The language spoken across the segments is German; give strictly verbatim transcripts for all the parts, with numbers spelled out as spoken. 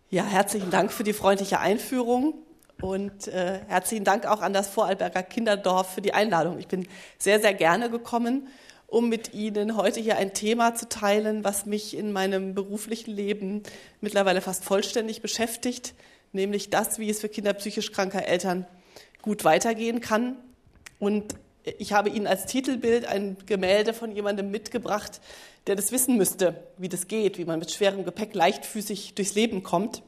Ja, herzlichen Dank für die freundliche Einführung und äh, herzlichen Dank auch an das Vorarlberger Kinderdorf für die Einladung. Ich bin sehr, sehr gerne gekommen, um mit Ihnen heute hier ein Thema zu teilen, was mich in meinem beruflichen Leben mittlerweile fast vollständig beschäftigt, nämlich das, wie es für Kinder psychisch kranker Eltern gut weitergehen kann. Und ich habe Ihnen als Titelbild ein Gemälde von jemandem mitgebracht, der das wissen müsste, wie das geht, wie man mit schwerem Gepäck leichtfüßig durchs Leben kommt.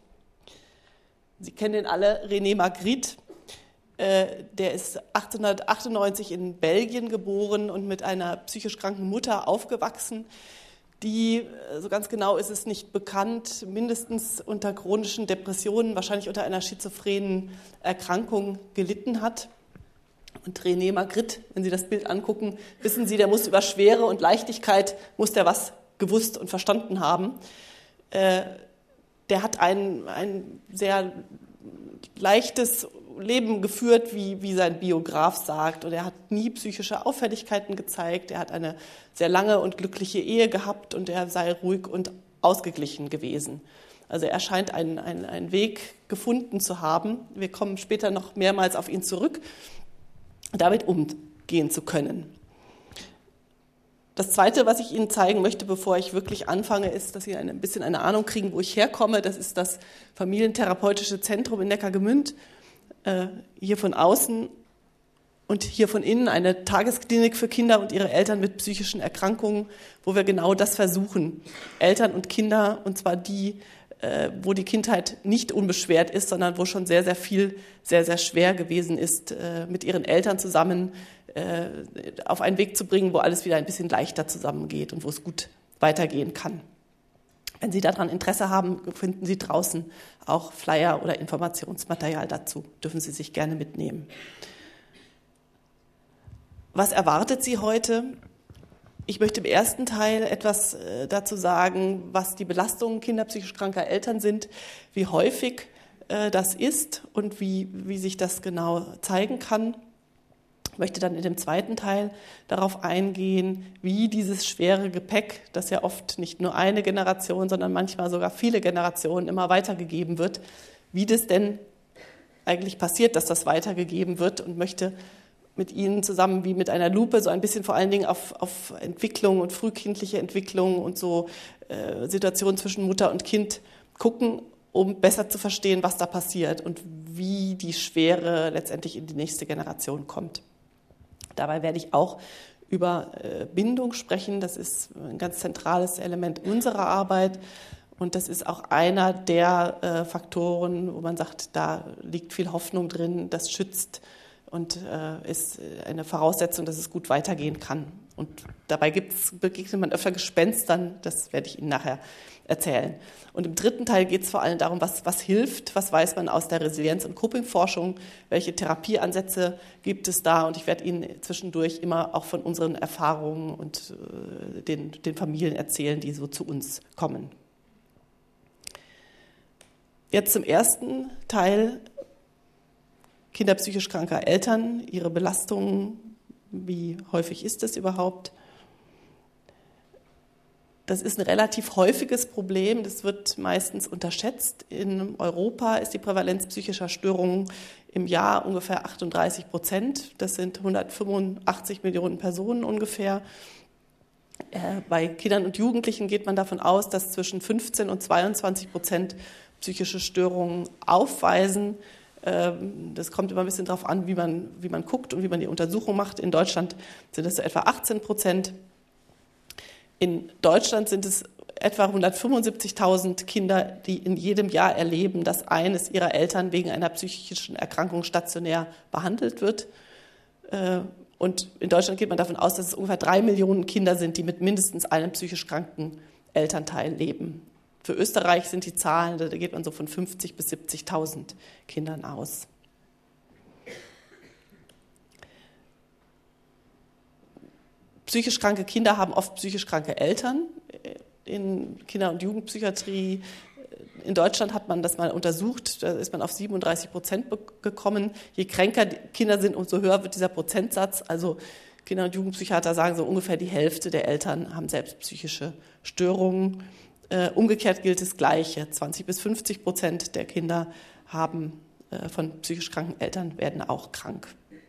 Sie kennen ihn alle, René Magritte. Äh, der ist achtzehnhundertachtundneunzig in Belgien geboren und mit einer psychisch kranken Mutter aufgewachsen, die, so ganz genau ist es nicht bekannt, mindestens unter chronischen Depressionen, wahrscheinlich unter einer schizophrenen Erkrankung gelitten hat. Und René Magritte, wenn Sie das Bild angucken, wissen Sie, der muss über Schwere und Leichtigkeit, muss der was gewusst und verstanden haben. Äh, der hat ein, ein sehr leichtes Leben geführt, wie, wie sein Biograf sagt. Und er hat nie psychische Auffälligkeiten gezeigt. Er hat eine sehr lange und glückliche Ehe gehabt und er sei ruhig und ausgeglichen gewesen. Also er scheint einen, einen, einen Weg gefunden zu haben. Wir kommen später noch mehrmals auf ihn zurück, damit umgehen zu können. Das Zweite, was ich Ihnen zeigen möchte, bevor ich wirklich anfange, ist, dass Sie ein bisschen eine Ahnung kriegen, wo ich herkomme. Das ist das Familientherapeutische Zentrum in Neckargemünd. Äh, hier von außen und hier von innen eine Tagesklinik für Kinder und ihre Eltern mit psychischen Erkrankungen, wo wir genau das versuchen. Eltern und Kinder, und zwar die, äh, wo die Kindheit nicht unbeschwert ist, sondern wo schon sehr, sehr viel, sehr, sehr schwer gewesen ist, äh, mit ihren Eltern zusammen äh, auf einen Weg zu bringen, wo alles wieder ein bisschen leichter zusammengeht und wo es gut weitergehen kann. Wenn Sie daran Interesse haben, finden Sie draußen auch Flyer oder Informationsmaterial dazu. Dürfen Sie sich gerne mitnehmen. Was erwartet Sie heute? Ich möchte im ersten Teil etwas dazu sagen, was die Belastungen kinderpsychisch kranker Eltern sind, wie häufig das ist und wie, wie sich das genau zeigen kann. Ich möchte dann in dem zweiten Teil darauf eingehen, wie dieses schwere Gepäck, das ja oft nicht nur eine Generation, sondern manchmal sogar viele Generationen immer weitergegeben wird, wie das denn eigentlich passiert, dass das weitergegeben wird, und möchte mit Ihnen zusammen wie mit einer Lupe so ein bisschen vor allen Dingen auf, auf Entwicklung und frühkindliche Entwicklung und so äh, Situationen zwischen Mutter und Kind gucken, um besser zu verstehen, was da passiert und wie die Schwere letztendlich in die nächste Generation kommt. Dabei werde ich auch über Bindung sprechen. Das ist ein ganz zentrales Element unserer Arbeit. Und das ist auch einer der Faktoren, wo man sagt, da liegt viel Hoffnung drin, das schützt und ist eine Voraussetzung, dass es gut weitergehen kann. Und dabei gibt's, begegnet man öfter Gespenstern, das werde ich Ihnen nachher erzählen. Und im dritten Teil geht es vor allem darum, was, was hilft, was weiß man aus der Resilienz- und Coping-Forschung, welche Therapieansätze gibt es da, und ich werde Ihnen zwischendurch immer auch von unseren Erfahrungen und äh, den, den Familien erzählen, die so zu uns kommen. Jetzt zum ersten Teil: Kinder psychisch kranker Eltern, ihre Belastungen, wie häufig ist das überhaupt? Das ist ein relativ häufiges Problem, das wird meistens unterschätzt. In Europa ist die Prävalenz psychischer Störungen im Jahr ungefähr achtunddreißig Prozent. Das sind hundertfünfundachtzig Millionen Personen ungefähr. Bei Kindern und Jugendlichen geht man davon aus, dass zwischen fünfzehn und zweiundzwanzig Prozent psychische Störungen aufweisen. Das kommt immer ein bisschen darauf an, wie man, wie man guckt und wie man die Untersuchung macht. In Deutschland sind es so etwa achtzehn Prozent. In Deutschland sind es etwa hundertfünfundsiebzigtausend Kinder, die in jedem Jahr erleben, dass eines ihrer Eltern wegen einer psychischen Erkrankung stationär behandelt wird. Und in Deutschland geht man davon aus, dass es ungefähr drei Millionen Kinder sind, die mit mindestens einem psychisch kranken Elternteil leben. Für Österreich sind die Zahlen, da geht man so von fünfzig bis siebzigtausend Kindern aus. Psychisch kranke Kinder haben oft psychisch kranke Eltern. In Kinder- und Jugendpsychiatrie in Deutschland hat man das mal untersucht, da ist man auf siebenunddreißig Prozent gekommen. Je kränker die Kinder sind, umso höher wird dieser Prozentsatz. Also Kinder- und Jugendpsychiater sagen, so ungefähr die Hälfte der Eltern haben selbst psychische Störungen. Äh, umgekehrt gilt das Gleiche. zwanzig bis fünfzig Prozent der Kinder haben, äh, von psychisch kranken Eltern werden auch krank.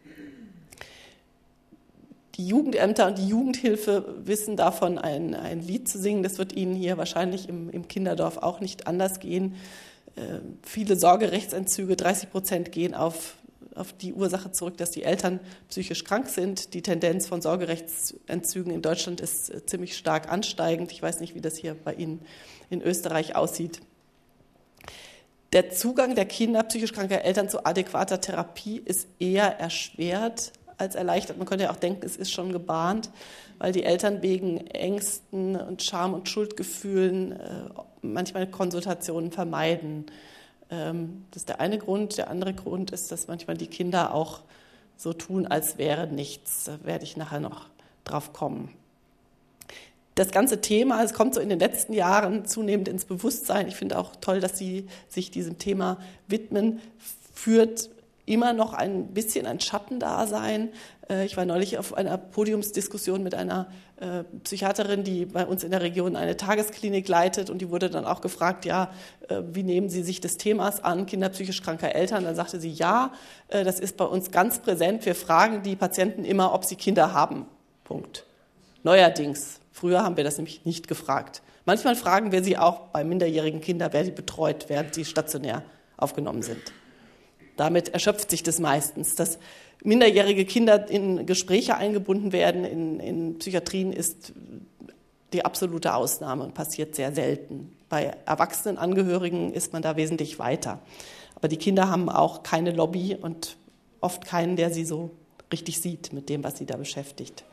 Die Jugendämter und die Jugendhilfe wissen davon, ein, ein Lied zu singen. Das wird Ihnen hier wahrscheinlich im, im Kinderdorf auch nicht anders gehen. Äh, viele Sorgerechtsentzüge, dreißig Prozent gehen auf, auf die Ursache zurück, dass die Eltern psychisch krank sind. Die Tendenz von Sorgerechtsentzügen in Deutschland ist äh, ziemlich stark ansteigend. Ich weiß nicht, wie das hier bei Ihnen in Österreich aussieht. Der Zugang der Kinder psychisch kranker Eltern zu adäquater Therapie ist eher erschwert als erleichtert. Man könnte ja auch denken, es ist schon gebahnt, weil die Eltern wegen Ängsten und Scham- und Schuldgefühlen äh, manchmal Konsultationen vermeiden. Ähm, das ist der eine Grund. Der andere Grund ist, dass manchmal die Kinder auch so tun, als wäre nichts. Da werde ich nachher noch drauf kommen. Das ganze Thema, es kommt so in den letzten Jahren zunehmend ins Bewusstsein. Ich finde auch toll, dass Sie sich diesem Thema widmen, führt immer noch ein bisschen ein Schattendasein. Ich war neulich auf einer Podiumsdiskussion mit einer Psychiaterin, die bei uns in der Region eine Tagesklinik leitet, und die wurde dann auch gefragt, ja, wie nehmen Sie sich des Themas an, Kinder psychisch kranker Eltern? Dann sagte sie, ja, das ist bei uns ganz präsent. Wir fragen die Patienten immer, ob sie Kinder haben. Punkt. Neuerdings. Früher haben wir das nämlich nicht gefragt. Manchmal fragen wir sie auch bei minderjährigen Kindern, wer sie betreut, während sie stationär aufgenommen sind. Damit erschöpft sich das meistens. Dass minderjährige Kinder in Gespräche eingebunden werden in, in Psychiatrien ist die absolute Ausnahme und passiert sehr selten. Bei erwachsenen Angehörigen ist man da wesentlich weiter. Aber die Kinder haben auch keine Lobby und oft keinen, der sie so richtig sieht mit dem, was sie da beschäftigt.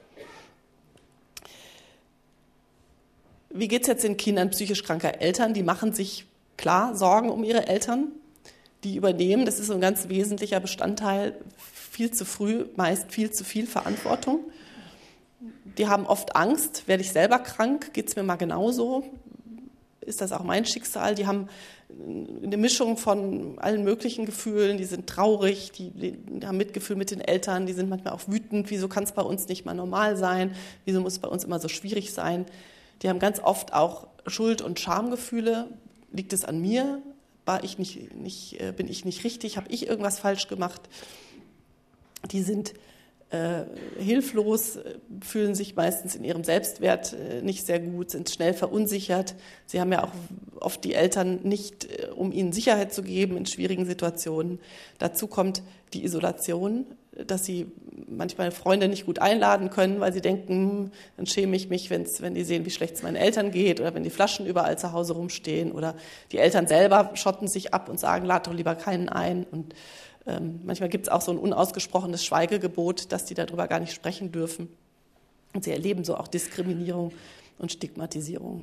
Wie geht es jetzt den Kindern psychisch kranker Eltern? Die machen sich klar Sorgen um ihre Eltern. Die übernehmen, das ist so ein ganz wesentlicher Bestandteil, viel zu früh, meist viel zu viel Verantwortung. Die haben oft Angst, werde ich selber krank, geht es mir mal genauso, ist das auch mein Schicksal? Die haben eine Mischung von allen möglichen Gefühlen, die sind traurig, die, die haben Mitgefühl mit den Eltern, die sind manchmal auch wütend, wieso kann es bei uns nicht mal normal sein, wieso muss es bei uns immer so schwierig sein. Die haben ganz oft auch Schuld- und Schamgefühle, liegt es an mir? War ich nicht, nicht, bin ich nicht richtig, habe ich irgendwas falsch gemacht? Die sind äh, hilflos, fühlen sich meistens in ihrem Selbstwert äh, nicht sehr gut, sind schnell verunsichert. Sie haben ja auch oft die Eltern nicht, äh, um ihnen Sicherheit zu geben in schwierigen Situationen. Dazu kommt die Isolation, dass sie manchmal Freunde nicht gut einladen können, weil sie denken, hm, dann schäme ich mich, wenn's, wenn die sehen, wie schlecht es meinen Eltern geht, oder wenn die Flaschen überall zu Hause rumstehen, oder die Eltern selber schotten sich ab und sagen, lad doch lieber keinen ein. Und ähm, manchmal gibt es auch so ein unausgesprochenes Schweigegebot, dass die darüber gar nicht sprechen dürfen. Und sie erleben so auch Diskriminierung und Stigmatisierung.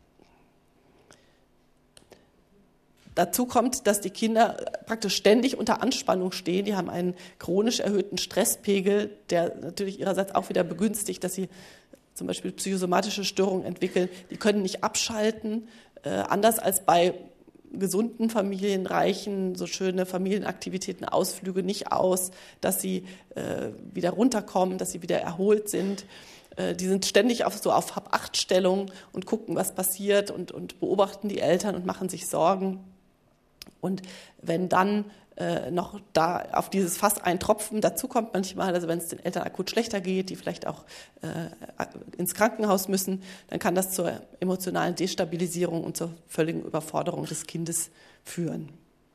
Dazu kommt, dass die Kinder praktisch ständig unter Anspannung stehen. Die haben einen chronisch erhöhten Stresspegel, der natürlich ihrerseits auch wieder begünstigt, dass sie zum Beispiel psychosomatische Störungen entwickeln. Die können nicht abschalten, äh, anders als bei gesunden Familien reichen so schöne Familienaktivitäten, Ausflüge nicht aus, dass sie äh, wieder runterkommen, dass sie wieder erholt sind. Die sind ständig auf, so auf Hab-Acht-Stellung und gucken, was passiert, und, und beobachten die Eltern und machen sich Sorgen. Und wenn dann äh, noch da auf dieses Fass ein Tropfen dazu kommt manchmal, also wenn es den Eltern akut schlechter geht, die vielleicht auch äh, ins Krankenhaus müssen, dann kann das zur emotionalen Destabilisierung und zur völligen Überforderung des Kindes führen.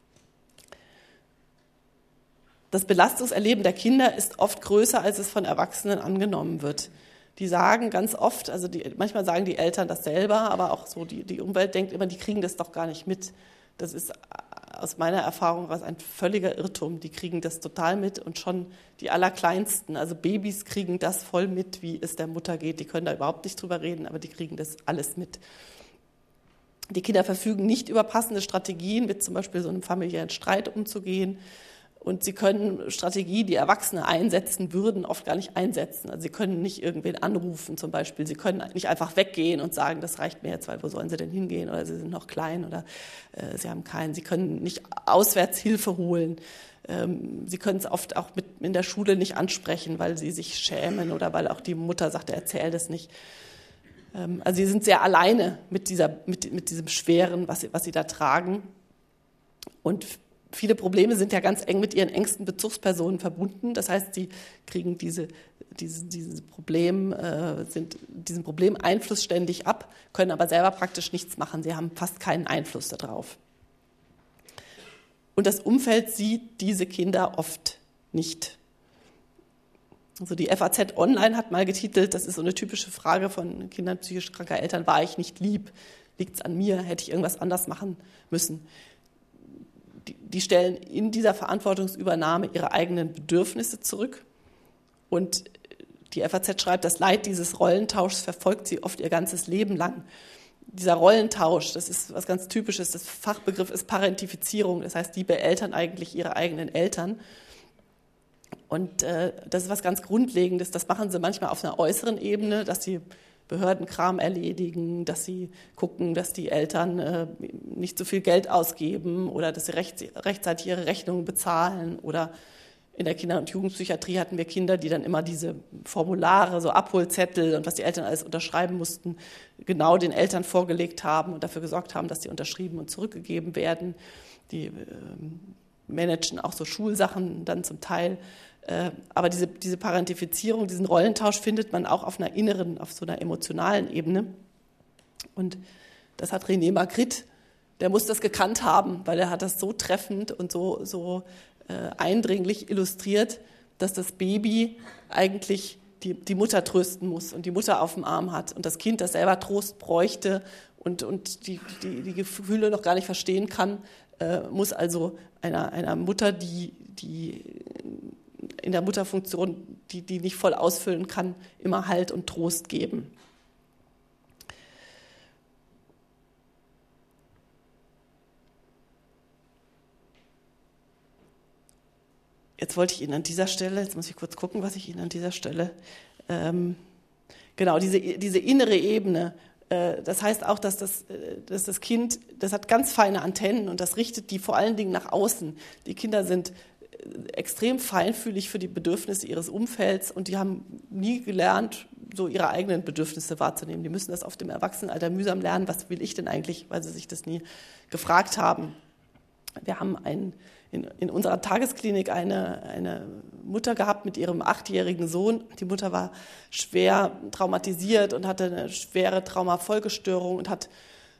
Das Belastungserleben der Kinder ist oft größer, als es von Erwachsenen angenommen wird. Die sagen ganz oft, also die, manchmal sagen die Eltern das selber, aber auch so die, die Umwelt denkt immer, die kriegen das doch gar nicht mit. Das ist aus meiner Erfahrung was ein völliger Irrtum. Die kriegen das total mit, und schon die Allerkleinsten, also Babys, kriegen das voll mit, wie es der Mutter geht. Die können da überhaupt nicht drüber reden, aber die kriegen das alles mit. Die Kinder verfügen nicht über passende Strategien, mit zum Beispiel so einem familiären Streit umzugehen. Und sie können Strategien, die Erwachsene einsetzen würden, oft gar nicht einsetzen. Also sie können nicht irgendwen anrufen zum Beispiel. Sie können nicht einfach weggehen und sagen, das reicht mir jetzt, weil wo sollen sie denn hingehen? Oder sie sind noch klein, oder äh, sie haben keinen. Sie können nicht auswärts Hilfe holen. Ähm, sie können es oft auch mit in der Schule nicht ansprechen, weil sie sich schämen oder weil auch die Mutter sagt, erzähl das nicht. Ähm, also sie sind sehr alleine mit, dieser, mit, mit diesem Schweren, was sie, was sie da tragen. Und viele Probleme sind ja ganz eng mit ihren engsten Bezugspersonen verbunden. Das heißt, sie kriegen diese, diese, diese Problem, äh, sind diesem Problem Einfluss ständig ab, können aber selber praktisch nichts machen. Sie haben fast keinen Einfluss darauf. Und das Umfeld sieht diese Kinder oft nicht. Also die F A Z Online hat mal getitelt, das ist so eine typische Frage von Kindern psychisch kranker Eltern, war ich nicht lieb? Liegt es an mir? Hätte ich irgendwas anders machen müssen? Die, die stellen in dieser Verantwortungsübernahme ihre eigenen Bedürfnisse zurück. Und die F A Z schreibt, das Leid dieses Rollentauschs verfolgt sie oft ihr ganzes Leben lang. Dieser Rollentausch, das ist was ganz Typisches, das Fachbegriff ist Parentifizierung, das heißt, die beeltern eigentlich ihre eigenen Eltern. Und äh, das ist was ganz Grundlegendes, das machen sie manchmal auf einer äußeren Ebene, dass sie Behördenkram erledigen, dass sie gucken, dass die Eltern äh, nicht so viel Geld ausgeben oder dass sie recht, rechtzeitig ihre Rechnungen bezahlen. Oder in der Kinder- und Jugendpsychiatrie hatten wir Kinder, die dann immer diese Formulare, so Abholzettel und was die Eltern alles unterschreiben mussten, genau den Eltern vorgelegt haben und dafür gesorgt haben, dass sie unterschrieben und zurückgegeben werden. Die äh, managen auch so Schulsachen dann zum Teil. Äh, aber diese, diese Parentifizierung, diesen Rollentausch findet man auch auf einer inneren, auf so einer emotionalen Ebene. Und das hat René Magritte, der muss das gekannt haben, weil er hat das so treffend und so, so äh, eindringlich illustriert, dass das Baby eigentlich die, die Mutter trösten muss und die Mutter auf dem Arm hat und das Kind, das selber Trost bräuchte und, und die, die, die Gefühle noch gar nicht verstehen kann, äh, muss also einer, einer Mutter, die, die in der Mutterfunktion, die, die nicht voll ausfüllen kann, immer Halt und Trost geben. Jetzt wollte ich Ihnen an dieser Stelle, jetzt muss ich kurz gucken, was ich Ihnen an dieser Stelle, ähm, genau, diese, diese innere Ebene, äh, das heißt auch, dass das, dass das Kind, das hat ganz feine Antennen und das richtet die vor allen Dingen nach außen. Die Kinder sind extrem feinfühlig für die Bedürfnisse ihres Umfelds und die haben nie gelernt, so ihre eigenen Bedürfnisse wahrzunehmen. Die müssen das auf dem Erwachsenenalter mühsam lernen, was will ich denn eigentlich, weil sie sich das nie gefragt haben. Wir haben ein, in, in unserer Tagesklinik eine, eine Mutter gehabt mit ihrem achtjährigen Sohn. Die Mutter war schwer traumatisiert und hatte eine schwere Traumafolgestörung und hat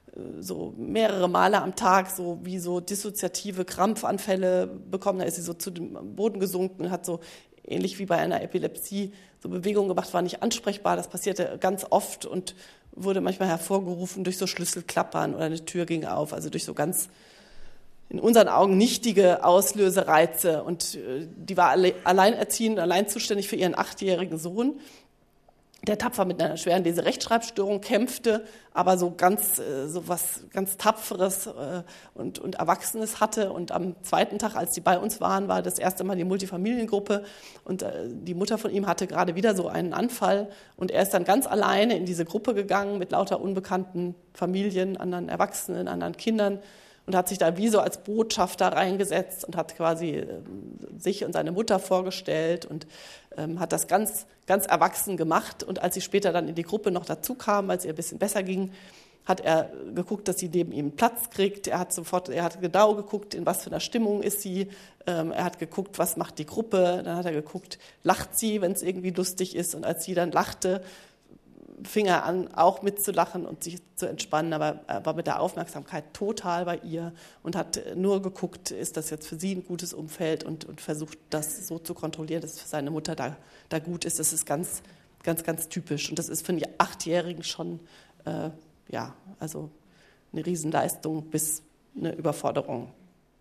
so mehrere Male am Tag so wie so dissoziative Krampfanfälle bekommen. Da ist sie so zu dem Boden gesunken, hat so ähnlich wie bei einer Epilepsie so Bewegungen gemacht, war nicht ansprechbar. Das passierte ganz oft und wurde manchmal hervorgerufen durch so Schlüsselklappern oder eine Tür ging auf, also durch so ganz in unseren Augen nichtige Auslösereize. Und die war alleinerziehend, allein zuständig für ihren achtjährigen Sohn, der tapfer mit einer schweren Leserechtschreibstörung kämpfte, aber so ganz so was ganz Tapferes und, und Erwachsenes hatte. Und am zweiten Tag, als die bei uns waren, war das erste Mal die Multifamiliengruppe und die Mutter von ihm hatte gerade wieder so einen Anfall und er ist dann ganz alleine in diese Gruppe gegangen mit lauter unbekannten Familien, anderen Erwachsenen, anderen Kindern und hat sich da wie so als Botschafter reingesetzt und hat quasi äh, sich und seine Mutter vorgestellt und ähm, hat das ganz, ganz erwachsen gemacht. Und als sie später dann in die Gruppe noch dazu kam, als es ihr ein bisschen besser ging, hat er geguckt, dass sie neben ihm Platz kriegt. Er hat sofort, er hat genau geguckt, in was für einer Stimmung ist sie. Ähm, er hat geguckt, was macht die Gruppe. Dann hat er geguckt, lacht sie, wenn es irgendwie lustig ist. Und als sie dann lachte, fing er an, auch mitzulachen und sich zu entspannen, aber er war mit der Aufmerksamkeit total bei ihr und hat nur geguckt, ist das jetzt für sie ein gutes Umfeld und, und versucht, das so zu kontrollieren, dass für seine Mutter da, da gut ist. Das ist ganz, ganz, ganz typisch und das ist für einen Achtjährigen schon, äh, ja, also eine Riesenleistung bis eine Überforderung.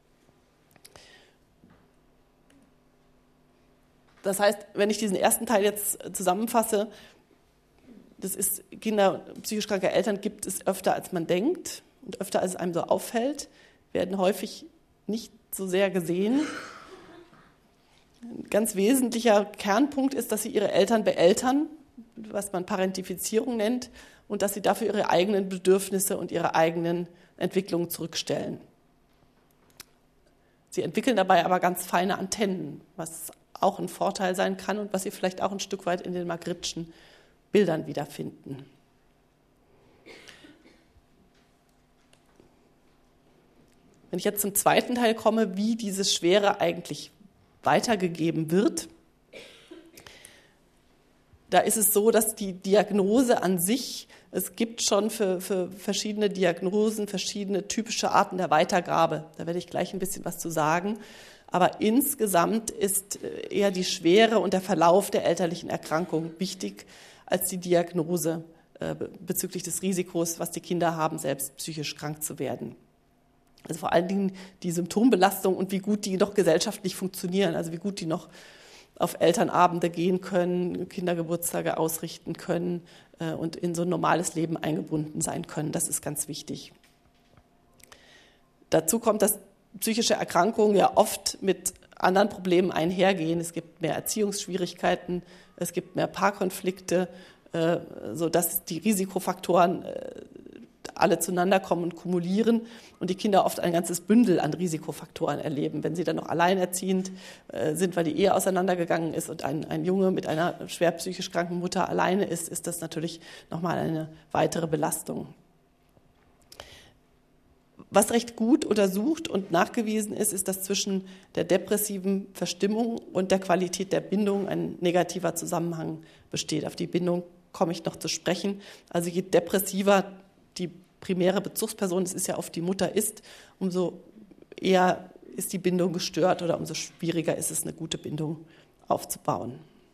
Das heißt, wenn ich diesen ersten Teil jetzt zusammenfasse, das ist, Kinder psychisch kranker Eltern gibt es öfter, als man denkt und öfter, als es einem so auffällt, werden häufig nicht so sehr gesehen. Ein ganz wesentlicher Kernpunkt ist, dass sie ihre Eltern beeltern, was man Parentifizierung nennt, und dass sie dafür ihre eigenen Bedürfnisse und ihre eigenen Entwicklungen zurückstellen. Sie entwickeln dabei aber ganz feine Antennen, was auch ein Vorteil sein kann und was Sie vielleicht auch ein Stück weit in den Magritte'schen Bildern wiederfinden. Wenn ich jetzt zum zweiten Teil komme, wie diese Schwere eigentlich weitergegeben wird, da ist es so, dass die Diagnose an sich, es gibt schon für, für verschiedene Diagnosen verschiedene typische Arten der Weitergabe. Da werde ich gleich ein bisschen was zu sagen. Aber insgesamt ist eher die Schwere und der Verlauf der elterlichen Erkrankung wichtig als die Diagnose äh, bezüglich des Risikos, was die Kinder haben, selbst psychisch krank zu werden. Also vor allen Dingen die Symptombelastung und wie gut die noch gesellschaftlich funktionieren, also wie gut die noch auf Elternabende gehen können, Kindergeburtstage ausrichten können äh, und in so ein normales Leben eingebunden sein können. Das ist ganz wichtig. Dazu kommt, dass psychische Erkrankungen ja oft mit anderen Problemen einhergehen. Es gibt mehr Erziehungsschwierigkeiten, es gibt mehr Paarkonflikte, äh, sodass die Risikofaktoren äh, alle zueinander kommen und kumulieren und die Kinder oft ein ganzes Bündel an Risikofaktoren erleben. Wenn sie dann noch alleinerziehend äh, sind, weil die Ehe auseinandergegangen ist und ein, ein Junge mit einer schwer psychisch kranken Mutter alleine ist, ist das natürlich nochmal eine weitere Belastung. Was recht gut untersucht und nachgewiesen ist, ist, dass zwischen der depressiven Verstimmung und der Qualität der Bindung ein negativer Zusammenhang besteht. Auf die Bindung komme ich noch zu sprechen. Also je depressiver die primäre Bezugsperson, es ist ja oft die Mutter ist, umso eher ist die Bindung gestört oder umso schwieriger ist es, eine gute Bindung aufzubauen.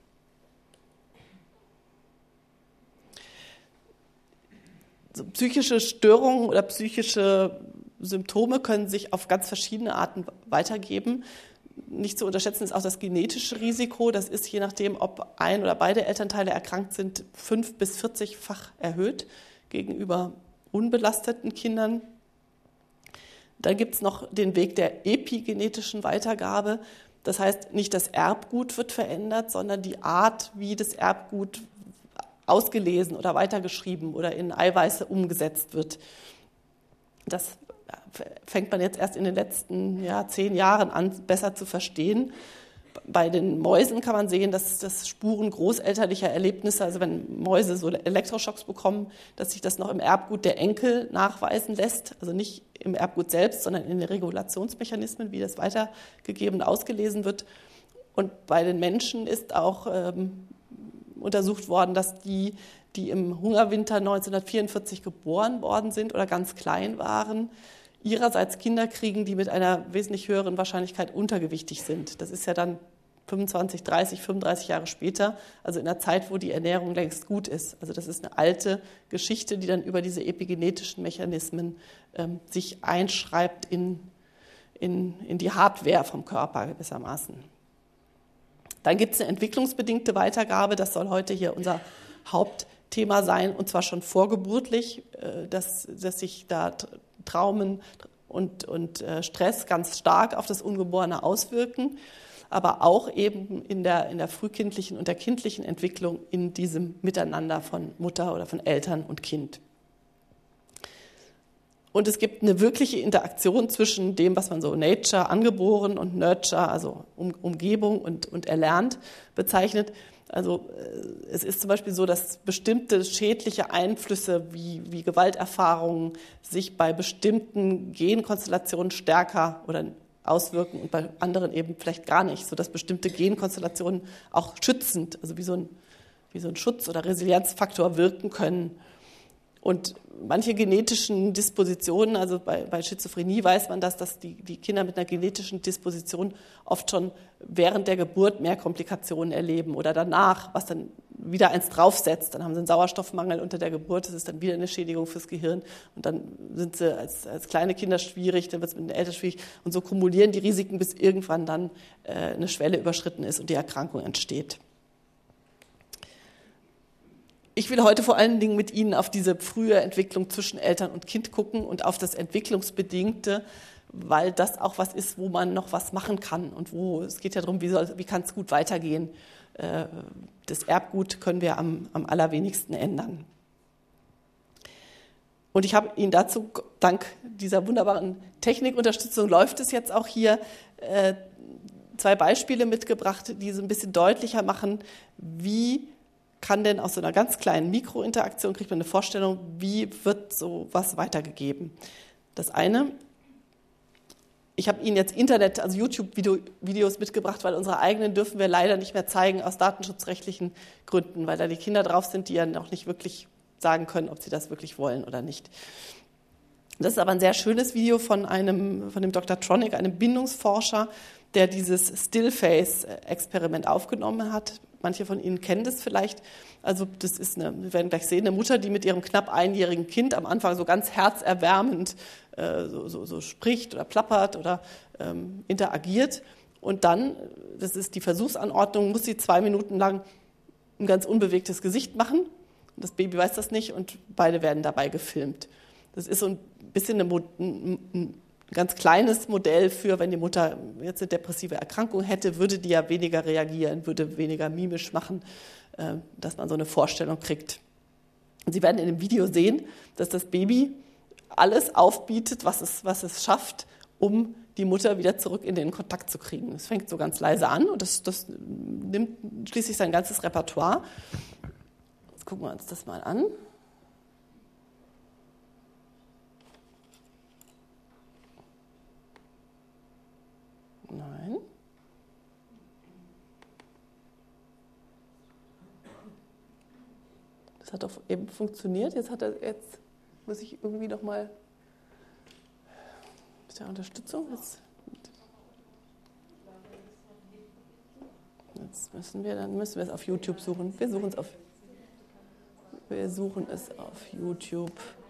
So, psychische Störungen oder psychische Symptome können sich auf ganz verschiedene Arten weitergeben. Nicht zu unterschätzen ist auch das genetische Risiko. Das ist je nachdem, ob ein oder beide Elternteile erkrankt sind, fünf- bis vierzigfach erhöht gegenüber unbelasteten Kindern. Dann gibt es noch den Weg der epigenetischen Weitergabe. Das heißt, nicht das Erbgut wird verändert, sondern die Art, wie das Erbgut ausgelesen oder weitergeschrieben oder in Eiweiße umgesetzt wird. Das fängt man jetzt erst in den letzten ja, zehn Jahren an, besser zu verstehen. Bei den Mäusen kann man sehen, dass das Spuren großelterlicher Erlebnisse, also wenn Mäuse so Elektroschocks bekommen, dass sich das noch im Erbgut der Enkel nachweisen lässt, also nicht im Erbgut selbst, sondern in den Regulationsmechanismen, wie das weitergegeben und ausgelesen wird. Und bei den Menschen ist auch ähm, untersucht worden, dass die, die im Hungerwinter neunzehnhundertvierundvierzig geboren worden sind oder ganz klein waren, ihrerseits Kinder kriegen, die mit einer wesentlich höheren Wahrscheinlichkeit untergewichtig sind. Das ist ja dann fünfundzwanzig, dreißig, fünfunddreißig Jahre später, also in einer Zeit, wo die Ernährung längst gut ist. Also das ist eine alte Geschichte, die dann über diese epigenetischen Mechanismen ähm, sich einschreibt in, in, in die Hardware vom Körper gewissermaßen. Dann gibt es eine entwicklungsbedingte Weitergabe, das soll heute hier unser Hauptthema sein, und zwar schon vorgeburtlich, äh, dass, dass sich da Traumen und, und äh, Stress ganz stark auf das Ungeborene auswirken, aber auch eben in der, in der frühkindlichen und der kindlichen Entwicklung in diesem Miteinander von Mutter oder von Eltern und Kind. Und es gibt eine wirkliche Interaktion zwischen dem, was man so Nature, angeboren, und Nurture, also um, Umgebung und, und erlernt, bezeichnet. Also es ist zum Beispiel so, dass bestimmte schädliche Einflüsse wie, wie Gewalterfahrungen sich bei bestimmten Genkonstellationen stärker oder auswirken und bei anderen eben vielleicht gar nicht, sodass bestimmte Genkonstellationen auch schützend, also wie so ein, wie so ein Schutz- oder Resilienzfaktor wirken können. Und manche genetischen Dispositionen, also bei, bei Schizophrenie weiß man das, dass die, die Kinder mit einer genetischen Disposition oft schon während der Geburt mehr Komplikationen erleben oder danach, was dann wieder eins draufsetzt. Dann haben sie einen Sauerstoffmangel unter der Geburt, das ist dann wieder eine Schädigung fürs Gehirn. Und dann sind sie als, als kleine Kinder schwierig, dann wird es mit den Eltern schwierig. Und so kumulieren die Risiken, bis irgendwann dann äh, eine Schwelle überschritten ist und die Erkrankung entsteht. Ich will heute vor allen Dingen mit Ihnen auf diese frühe Entwicklung zwischen Eltern und Kind gucken und auf das Entwicklungsbedingte, weil das auch was ist, wo man noch was machen kann und wo es geht ja darum, wie, soll, wie kann es gut weitergehen. Das Erbgut können wir am, am allerwenigsten ändern. Und ich habe Ihnen dazu, dank dieser wunderbaren Technikunterstützung, läuft es jetzt auch hier, zwei Beispiele mitgebracht, die so ein bisschen deutlicher machen, wie kann denn aus so einer ganz kleinen Mikrointeraktion, kriegt man eine Vorstellung, wie wird so was weitergegeben. Das eine Ich habe Ihnen jetzt Internet, also YouTube-Videos mitgebracht, weil unsere eigenen dürfen wir leider nicht mehr zeigen aus datenschutzrechtlichen Gründen, weil da die Kinder drauf sind, die ja noch nicht wirklich sagen können, ob sie das wirklich wollen oder nicht. Das ist aber ein sehr schönes Video von einem, von dem Doktor Tronick, einem Bindungsforscher, der dieses Still-Face-Experiment aufgenommen hat. Manche von Ihnen kennen das vielleicht. Also das ist eine, wir werden gleich sehen, eine Mutter, die mit ihrem knapp einjährigen Kind am Anfang so ganz herzerwärmend äh, so, so, so spricht oder plappert oder ähm, interagiert. Und dann, das ist die Versuchsanordnung, muss sie zwei Minuten lang ein ganz unbewegtes Gesicht machen. Und das Baby weiß das nicht und beide werden dabei gefilmt. Das ist so ein bisschen eine, ein, ein ganz kleines Modell für, wenn die Mutter jetzt eine depressive Erkrankung hätte, würde die ja weniger reagieren, würde weniger mimisch machen, äh, dass man so eine Vorstellung kriegt. Und Sie werden in dem Video sehen, dass das Baby alles aufbietet, was es, was es schafft, um die Mutter wieder zurück in den Kontakt zu kriegen. Es fängt so ganz leise an und das, das nimmt schließlich sein ganzes Repertoire. Jetzt gucken wir uns das mal an. Nein. Das hat doch eben funktioniert. Jetzt hat er, jetzt muss ich irgendwie noch mal mit der Unterstützung. Jetzt, jetzt müssen wir, dann müssen wir es auf YouTube suchen. Wir suchen es auf, wir suchen es auf YouTube.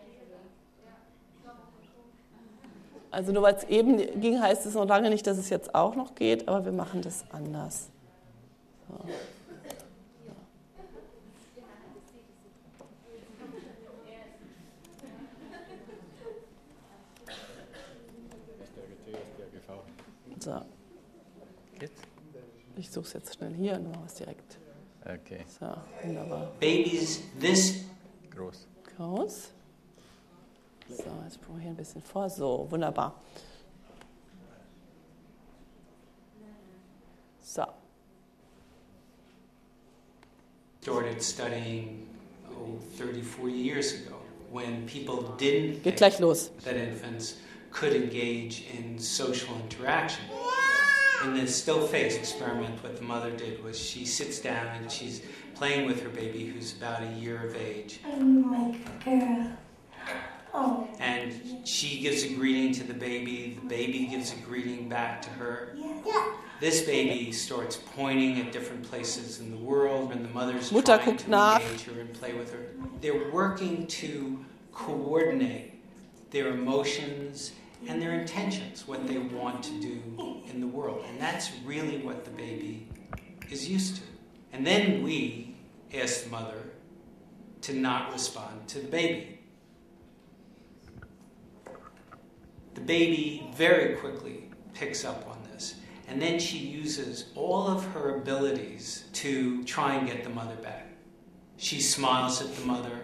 Also nur weil es eben ging, heißt es noch lange nicht, dass es jetzt auch noch geht, aber wir machen das anders. So. So. Ich suche es jetzt schnell hier und mache es direkt. Okay. So, wunderbar. Babies this Groß. Groß. So, jetzt spulen wir hier ein bisschen vor. So, wunderbar. So. started studying oh, thirty, forty years ago when people didn't Geht think gleich los. that infants could engage in social interaction. And the still face experiment, what the mother did was she sits down and she's playing with her baby who's about a year of age. I'm like a girl. Oh. And she gives a greeting to the baby, the baby gives a greeting back to her. Yeah. This baby starts pointing at different places in the world and the mother's Mutter trying guckt to nach. engage her and play with her. They're working to coordinate their emotions and their intentions, what they want to do in the world. And that's really what the baby is used to. And then we ask the mother to not respond to the baby. The baby very quickly picks up on this. And then she uses all of her abilities to try and get the mother back. She smiles at the mother.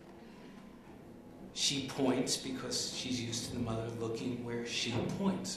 She points because she's used to the mother looking where she points.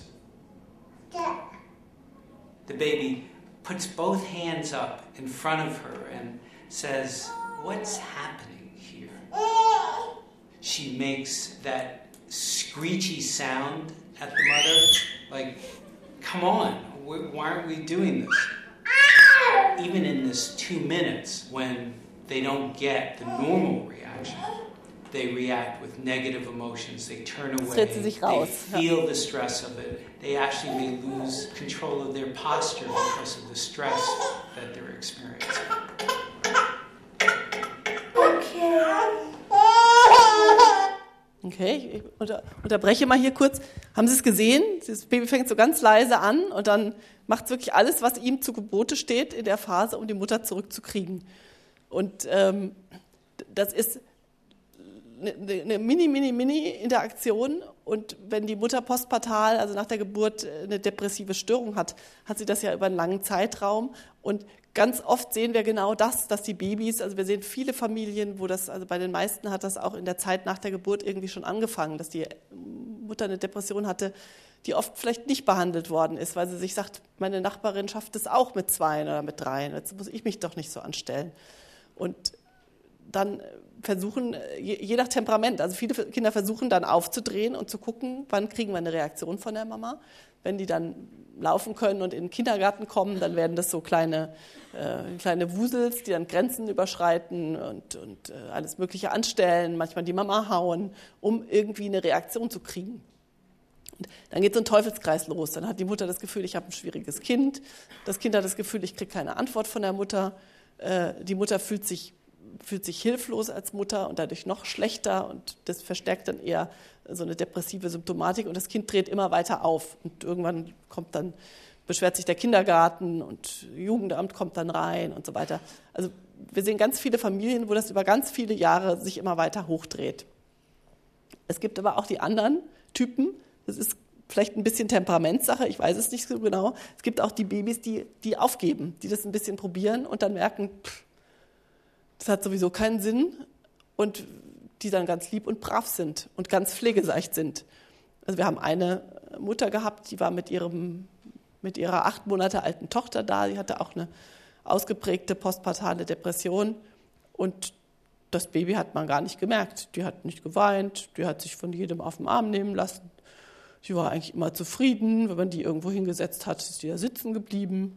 The baby puts both hands up in front of her and says, "What's happening here?" She makes that screechy sound at the mother, like, "Come on, why aren't we doing this?" Even in this two minutes when they don't get the normal reaction, they react with negative emotions, they turn away, dreht sie sich raus. they feel the stress of it, they actually may lose control of their posture because of the stress that they're experiencing. Okay, ich unter, unterbreche mal hier kurz. Haben Sie es gesehen? Das Baby fängt so ganz leise an und dann macht es wirklich alles, was ihm zu Gebote steht in der Phase, um die Mutter zurückzukriegen. Und ähm, das ist eine, eine mini, mini, mini Interaktion. Und wenn die Mutter postpartal, also nach der Geburt, eine depressive Störung hat, hat sie das ja über einen langen Zeitraum. Und ganz oft sehen wir genau das, dass die Babys, also wir sehen viele Familien, wo das, also bei den meisten hat das auch in der Zeit nach der Geburt irgendwie schon angefangen, dass die Mutter eine Depression hatte, die oft vielleicht nicht behandelt worden ist, weil sie sich sagt, meine Nachbarin schafft es auch mit zweien oder mit dreien, jetzt muss ich mich doch nicht so anstellen. Und dann versuchen, je, je nach Temperament, also viele Kinder versuchen dann aufzudrehen und zu gucken, wann kriegen wir eine Reaktion von der Mama. Wenn die dann laufen können und in den Kindergarten kommen, dann werden das so kleine, äh, kleine Wusels, die dann Grenzen überschreiten und, und äh, alles Mögliche anstellen, manchmal die Mama hauen, um irgendwie eine Reaktion zu kriegen. Und dann geht so ein Teufelskreis los. Dann hat die Mutter das Gefühl, ich habe ein schwieriges Kind. Das Kind hat das Gefühl, ich kriege keine Antwort von der Mutter. Äh, die Mutter fühlt sich, fühlt sich hilflos als Mutter und dadurch noch schlechter. Und das verstärkt dann eher so eine depressive Symptomatik. Und das Kind dreht immer weiter auf. Und irgendwann kommt dann, beschwert sich der Kindergarten und Jugendamt kommt dann rein und so weiter. Also wir sehen ganz viele Familien, wo das über ganz viele Jahre sich immer weiter hochdreht. Es gibt aber auch die anderen Typen. Das ist vielleicht ein bisschen Temperamentssache, ich weiß es nicht so genau. Es gibt auch die Babys, die, die aufgeben, die das ein bisschen probieren und dann merken, pff, das hat sowieso keinen Sinn und die dann ganz lieb und brav sind und ganz pflegeseicht sind. Also wir haben eine Mutter gehabt, die war mit, ihrem, mit ihrer acht Monate alten Tochter da, die hatte auch eine ausgeprägte postpartale Depression und das Baby hat man gar nicht gemerkt. Die hat nicht geweint, die hat sich von jedem auf den Arm nehmen lassen. Sie war eigentlich immer zufrieden, wenn man die irgendwo hingesetzt hat, ist die da sitzen geblieben.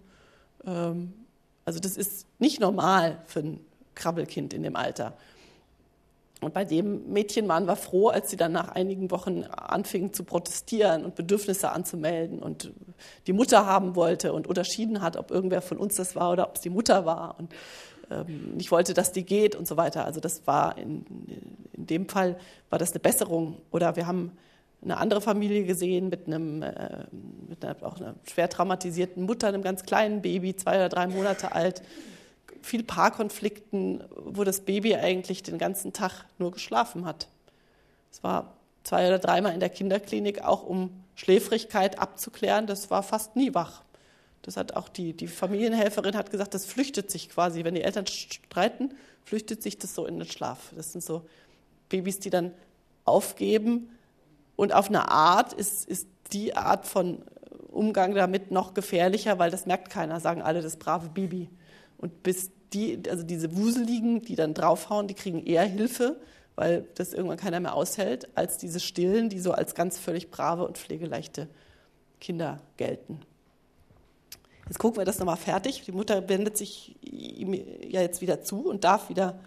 Also das ist nicht normal für ein Krabbelkind in dem Alter. Und bei dem Mädchen waren wir froh, als sie dann nach einigen Wochen anfing zu protestieren und Bedürfnisse anzumelden und die Mutter haben wollte und unterschieden hat, ob irgendwer von uns das war oder ob es die Mutter war und ähm, nicht wollte, dass die geht und so weiter. Also das war in, in dem Fall war das eine Besserung. Oder wir haben eine andere Familie gesehen mit einem äh, mit einer, auch einer schwer traumatisierten Mutter, einem ganz kleinen Baby, zwei oder drei Monate alt, viel Paarkonflikten, wo das Baby eigentlich den ganzen Tag nur geschlafen hat. Es war zwei oder dreimal in der Kinderklinik, auch um Schläfrigkeit abzuklären. Das war fast nie wach. Das hat auch die, die Familienhelferin hat gesagt, das flüchtet sich quasi. Wenn die Eltern streiten, flüchtet sich das so in den Schlaf. Das sind so Babys, die dann aufgeben. Und auf eine Art ist, ist die Art von Umgang damit noch gefährlicher, weil das merkt keiner, sagen alle, das brave Baby. Und bis die, also diese Wuseligen, die dann draufhauen, die kriegen eher Hilfe, weil das irgendwann keiner mehr aushält, als diese Stillen, die so als ganz völlig brave und pflegeleichte Kinder gelten. Jetzt gucken wir das nochmal fertig. Die Mutter wendet sich ihm ja jetzt wieder zu und darf wieder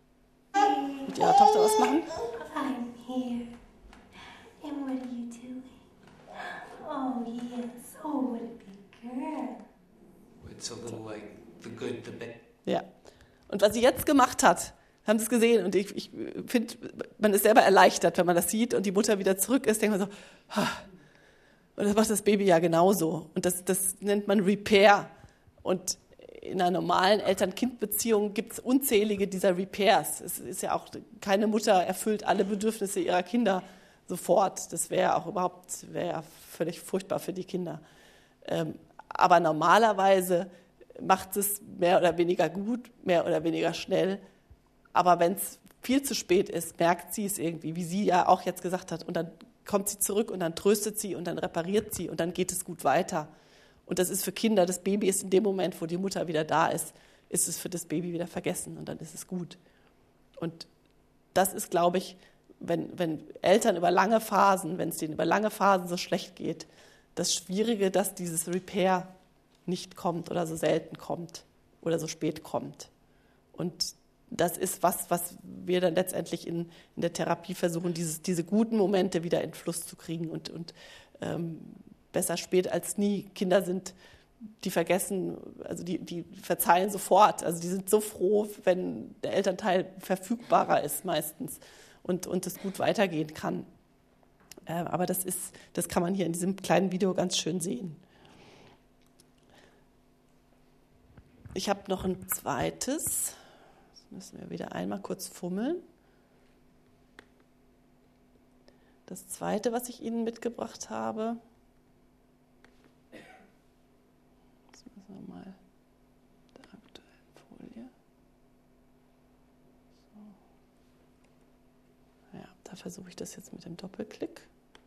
mit ihrer Tochter was machen. I'm here. And what are you doing? Oh, yes. Oh, what a big girl. It's a little like the good, the bad. Ja. Und was sie jetzt gemacht hat, haben Sie es gesehen. Und ich, ich finde, man ist selber erleichtert, wenn man das sieht und die Mutter wieder zurück ist, denkt man so, ha. Und das macht das Baby ja genauso. Und das, das nennt man Repair. Und in einer normalen Eltern-Kind-Beziehung gibt es unzählige dieser Repairs. Es ist ja auch, keine Mutter erfüllt alle Bedürfnisse ihrer Kinder sofort. Das wäre auch überhaupt, wäre ja völlig furchtbar für die Kinder. Ähm, aber normalerweise macht es mehr oder weniger gut, mehr oder weniger schnell. Aber wenn es viel zu spät ist, merkt sie es irgendwie, wie sie ja auch jetzt gesagt hat. Und dann kommt sie zurück und dann tröstet sie und dann repariert sie und dann geht es gut weiter. Und das ist für Kinder, das Baby ist in dem Moment, wo die Mutter wieder da ist, ist es für das Baby wieder vergessen und dann ist es gut. Und das ist, glaube ich, wenn, wenn Eltern über lange Phasen, wenn es denen über lange Phasen so schlecht geht, das Schwierige, dass dieses Repair nicht kommt oder so selten kommt oder so spät kommt. Und das ist was, was wir dann letztendlich in, in der Therapie versuchen, dieses, diese guten Momente wieder in Fluss zu kriegen und, und ähm, besser spät als nie. Kinder sind, die vergessen, also die, die verzeihen sofort. Also die sind so froh, wenn der Elternteil verfügbarer ist meistens und, und es gut weitergehen kann. Äh, aber das ist, das kann man hier in diesem kleinen Video ganz schön sehen. Ich habe noch ein zweites. Das müssen wir wieder einmal kurz fummeln. Das zweite, was ich Ihnen mitgebracht habe. Das müssen wir mal der aktuellen Folie. So. Ja, da versuche ich das jetzt mit dem Doppelklick.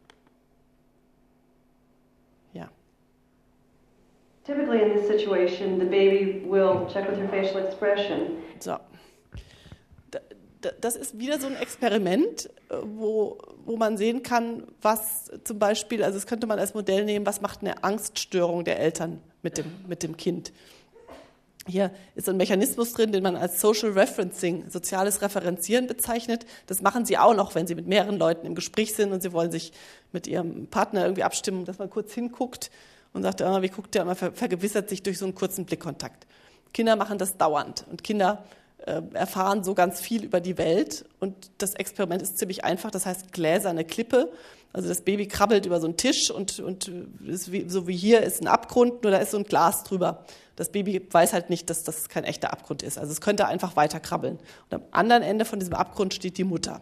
Ja. Typically in this situation, the baby will check with her facial expression. So. das ist wieder so ein Experiment, wo, wo man sehen kann, was zum Beispiel, also das könnte man als Modell nehmen, was macht eine Angststörung der Eltern mit dem, mit dem Kind. Hier ist so ein Mechanismus drin, den man als Social Referencing, soziales Referenzieren bezeichnet. Das machen sie auch noch, wenn sie mit mehreren Leuten im Gespräch sind und sie wollen sich mit ihrem Partner irgendwie abstimmen, dass man kurz hinguckt und sagt, ah, wie guckt der, und man ver- vergewissert sich durch so einen kurzen Blickkontakt. Kinder machen das dauernd und Kinder äh, erfahren so ganz viel über die Welt und das Experiment ist ziemlich einfach, das heißt gläserne Klippe. Also das Baby krabbelt über so einen Tisch und, und ist wie, so wie hier ist ein Abgrund, nur da ist so ein Glas drüber. Das Baby weiß halt nicht, dass das kein echter Abgrund ist. Also es könnte einfach weiter krabbeln. Und am anderen Ende von diesem Abgrund steht die Mutter.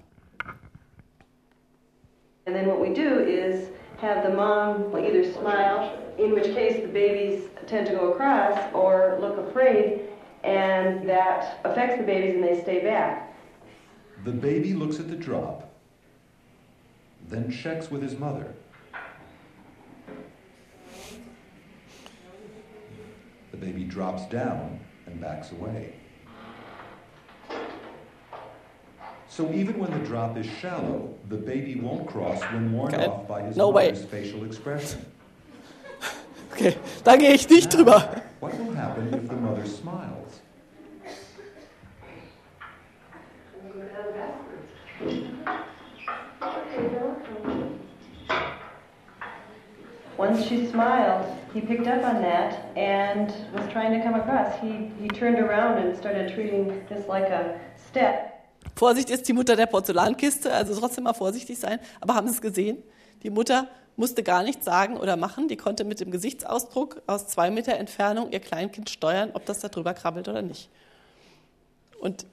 And then what we do is have the mom either smile, in which case the babies tend to go across, or look afraid, and that affects the babies and they stay back. The baby looks at the drop, then checks with his mother. The baby drops down and backs away. So even when the drop is shallow, the baby won't cross when warned Okay. off by his No way. mother's facial expression. Okay, da gehe ich nicht drüber. Now, what will happen if the mother smiles? Once she smiled, he picked up on that and was trying to come across. He, he turned around and started treating this like a step. Vorsicht ist die Mutter der Porzellankiste, also trotzdem mal vorsichtig sein. Aber haben Sie es gesehen? Die Mutter musste gar nichts sagen oder machen. Die konnte mit dem Gesichtsausdruck aus zwei Meter Entfernung ihr Kleinkind steuern, ob das da drüber krabbelt oder nicht. Und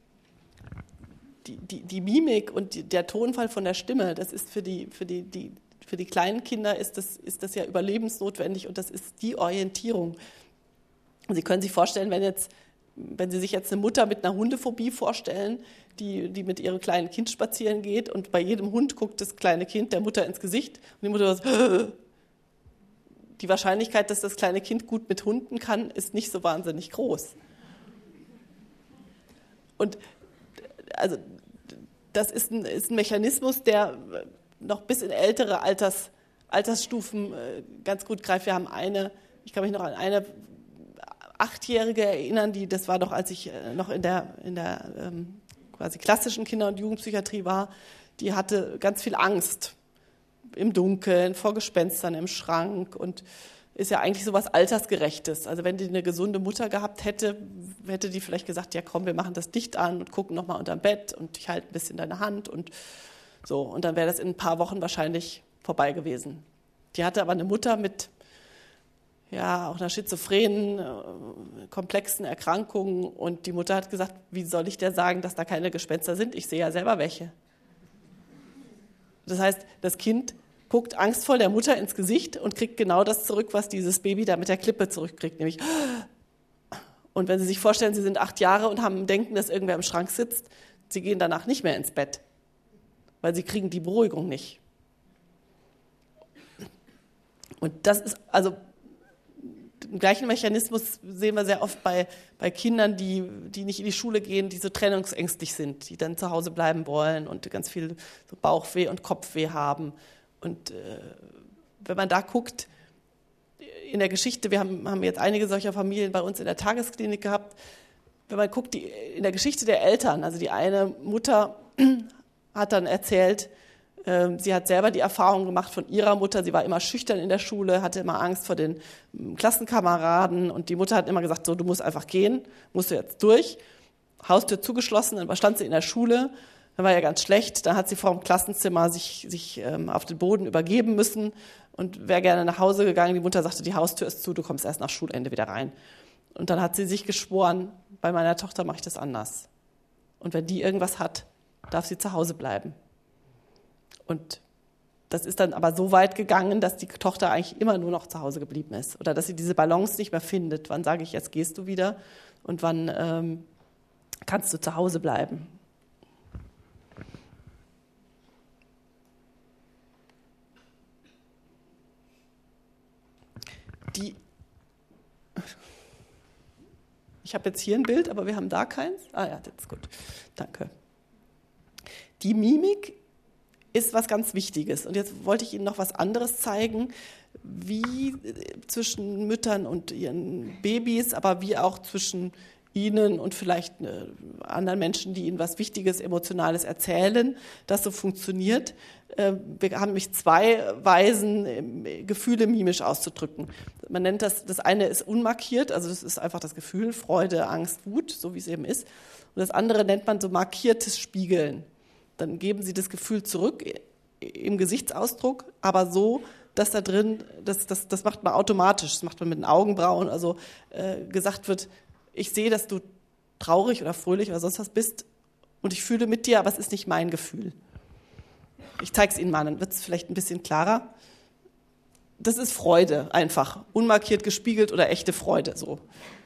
die, die, die Mimik und die, der Tonfall von der Stimme, das ist für die, für die, die, für die kleinen Kinder ist das, ist das ja überlebensnotwendig und das ist die Orientierung. Sie können sich vorstellen, wenn jetzt Wenn Sie sich jetzt eine Mutter mit einer Hundephobie vorstellen, die, die mit ihrem kleinen Kind spazieren geht und bei jedem Hund guckt das kleine Kind der Mutter ins Gesicht und die Mutter sagt, die Wahrscheinlichkeit, dass das kleine Kind gut mit Hunden kann, ist nicht so wahnsinnig groß. Und also das ist ein, ist ein Mechanismus, der noch bis in ältere Alters, Altersstufen ganz gut greift. Wir haben eine, ich kann mich noch an eine Achtjährige erinnern, die, das war doch, als ich noch in der, in der ähm, quasi klassischen Kinder- und Jugendpsychiatrie war, die hatte ganz viel Angst im Dunkeln, vor Gespenstern im Schrank und ist ja eigentlich so was Altersgerechtes. Also wenn die eine gesunde Mutter gehabt hätte, hätte die vielleicht gesagt, ja komm, wir machen das Licht an und gucken nochmal unterm Bett und ich halte ein bisschen deine Hand und so. Und dann wäre das in ein paar Wochen wahrscheinlich vorbei gewesen. Die hatte aber eine Mutter mit ja, auch einer schizophrenen, äh, komplexen Erkrankung. Und die Mutter hat gesagt, wie soll ich dir sagen, dass da keine Gespenster sind? Ich sehe ja selber welche. Das heißt, das Kind guckt angstvoll der Mutter ins Gesicht und kriegt genau das zurück, was dieses Baby da mit der Klippe zurückkriegt, nämlich und wenn Sie sich vorstellen, Sie sind acht Jahre und haben denken, dass irgendwer im Schrank sitzt, Sie gehen danach nicht mehr ins Bett, weil Sie kriegen die Beruhigung nicht. Und das ist also den gleichen Mechanismus sehen wir sehr oft bei, bei Kindern, die, die nicht in die Schule gehen, die so trennungsängstlich sind, die dann zu Hause bleiben wollen und ganz viel so Bauchweh und Kopfweh haben. Und äh, wenn man da guckt, in der Geschichte, wir haben, haben jetzt einige solcher Familien bei uns in der Tagesklinik gehabt, wenn man guckt, die, in der Geschichte der Eltern, also die eine Mutter hat dann erzählt, sie hat selber die Erfahrung gemacht von ihrer Mutter. Sie war immer schüchtern in der Schule, hatte immer Angst vor den Klassenkameraden. Und die Mutter hat immer gesagt, so, du musst einfach gehen, musst du jetzt durch. Haustür zugeschlossen, dann stand sie in der Schule. Dann war ja ganz schlecht. Dann hat sie vor dem Klassenzimmer sich, sich ähm, auf den Boden übergeben müssen und wäre gerne nach Hause gegangen. Die Mutter sagte, die Haustür ist zu, du kommst erst nach Schulende wieder rein. Und dann hat sie sich geschworen, bei meiner Tochter mache ich das anders. Und wenn die irgendwas hat, darf sie zu Hause bleiben. Und das ist dann aber so weit gegangen, dass die Tochter eigentlich immer nur noch zu Hause geblieben ist. Oder dass sie diese Balance nicht mehr findet. Wann sage ich, jetzt gehst du wieder und wann ähm, kannst du zu Hause bleiben. Die ich habe jetzt hier ein Bild, aber wir haben da keins. Ah ja, das ist gut. Danke. die Mimik ist was ganz Wichtiges. Und jetzt wollte ich Ihnen noch was anderes zeigen, wie zwischen Müttern und ihren Babys, aber wie auch zwischen Ihnen und vielleicht anderen Menschen, die Ihnen was Wichtiges, Emotionales erzählen, das so funktioniert. Wir haben nämlich zwei Weisen, Gefühle mimisch auszudrücken. Man nennt das, das eine ist unmarkiert, also das ist einfach das Gefühl, Freude, Angst, Wut, so wie es eben ist. Und das andere nennt man so markiertes Spiegeln. Dann geben Sie das Gefühl zurück im Gesichtsausdruck, aber so, dass da drin, das, das, das macht man automatisch, das macht man mit den Augenbrauen, also äh, gesagt wird, ich sehe, dass du traurig oder fröhlich oder sonst was bist und ich fühle mit dir, aber es ist nicht mein Gefühl. Ich zeige es Ihnen mal, dann wird es vielleicht ein bisschen klarer. Das ist Freude einfach, unmarkiert gespiegelt oder echte Freude. So.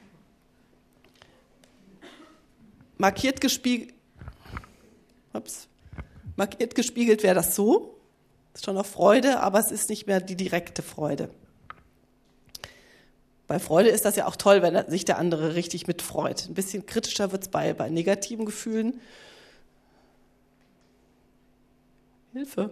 Markiert gespiegelt, ups, markiert gespiegelt wäre das so, ist schon noch Freude, aber es ist nicht mehr die direkte Freude. Bei Freude ist das ja auch toll, wenn sich der andere richtig mitfreut. Ein bisschen kritischer wird es bei, bei negativen Gefühlen. Hilfe.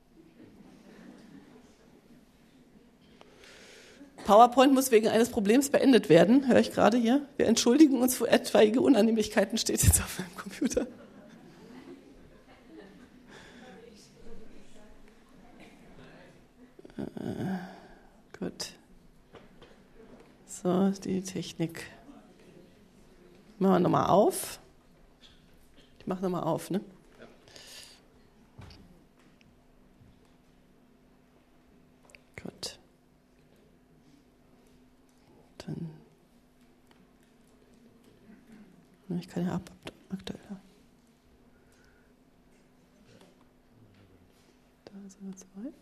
PowerPoint muss wegen eines Problems beendet werden, höre ich gerade hier. Wir entschuldigen uns für etwaige Unannehmlichkeiten, steht jetzt auf meinem Computer. Äh, gut. So, die Technik. Machen wir nochmal auf. Ich mache nochmal auf, ne? Gut. Dann. Ich kann ja ab, aktuell. Da sind wir zu weit.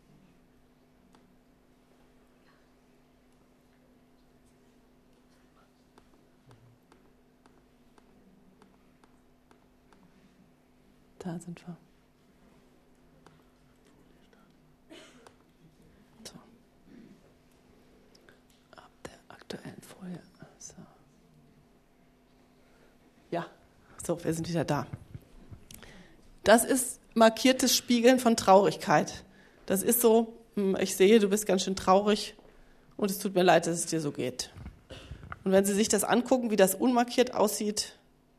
Da sind wir. So. Ab der aktuellen Folie. So. Ja, so, wir sind wieder da. Das ist markiertes Spiegeln von Traurigkeit. Das ist so, ich sehe, du bist ganz schön traurig und es tut mir leid, dass es dir so geht. Und wenn Sie sich das angucken, wie das unmarkiert aussieht,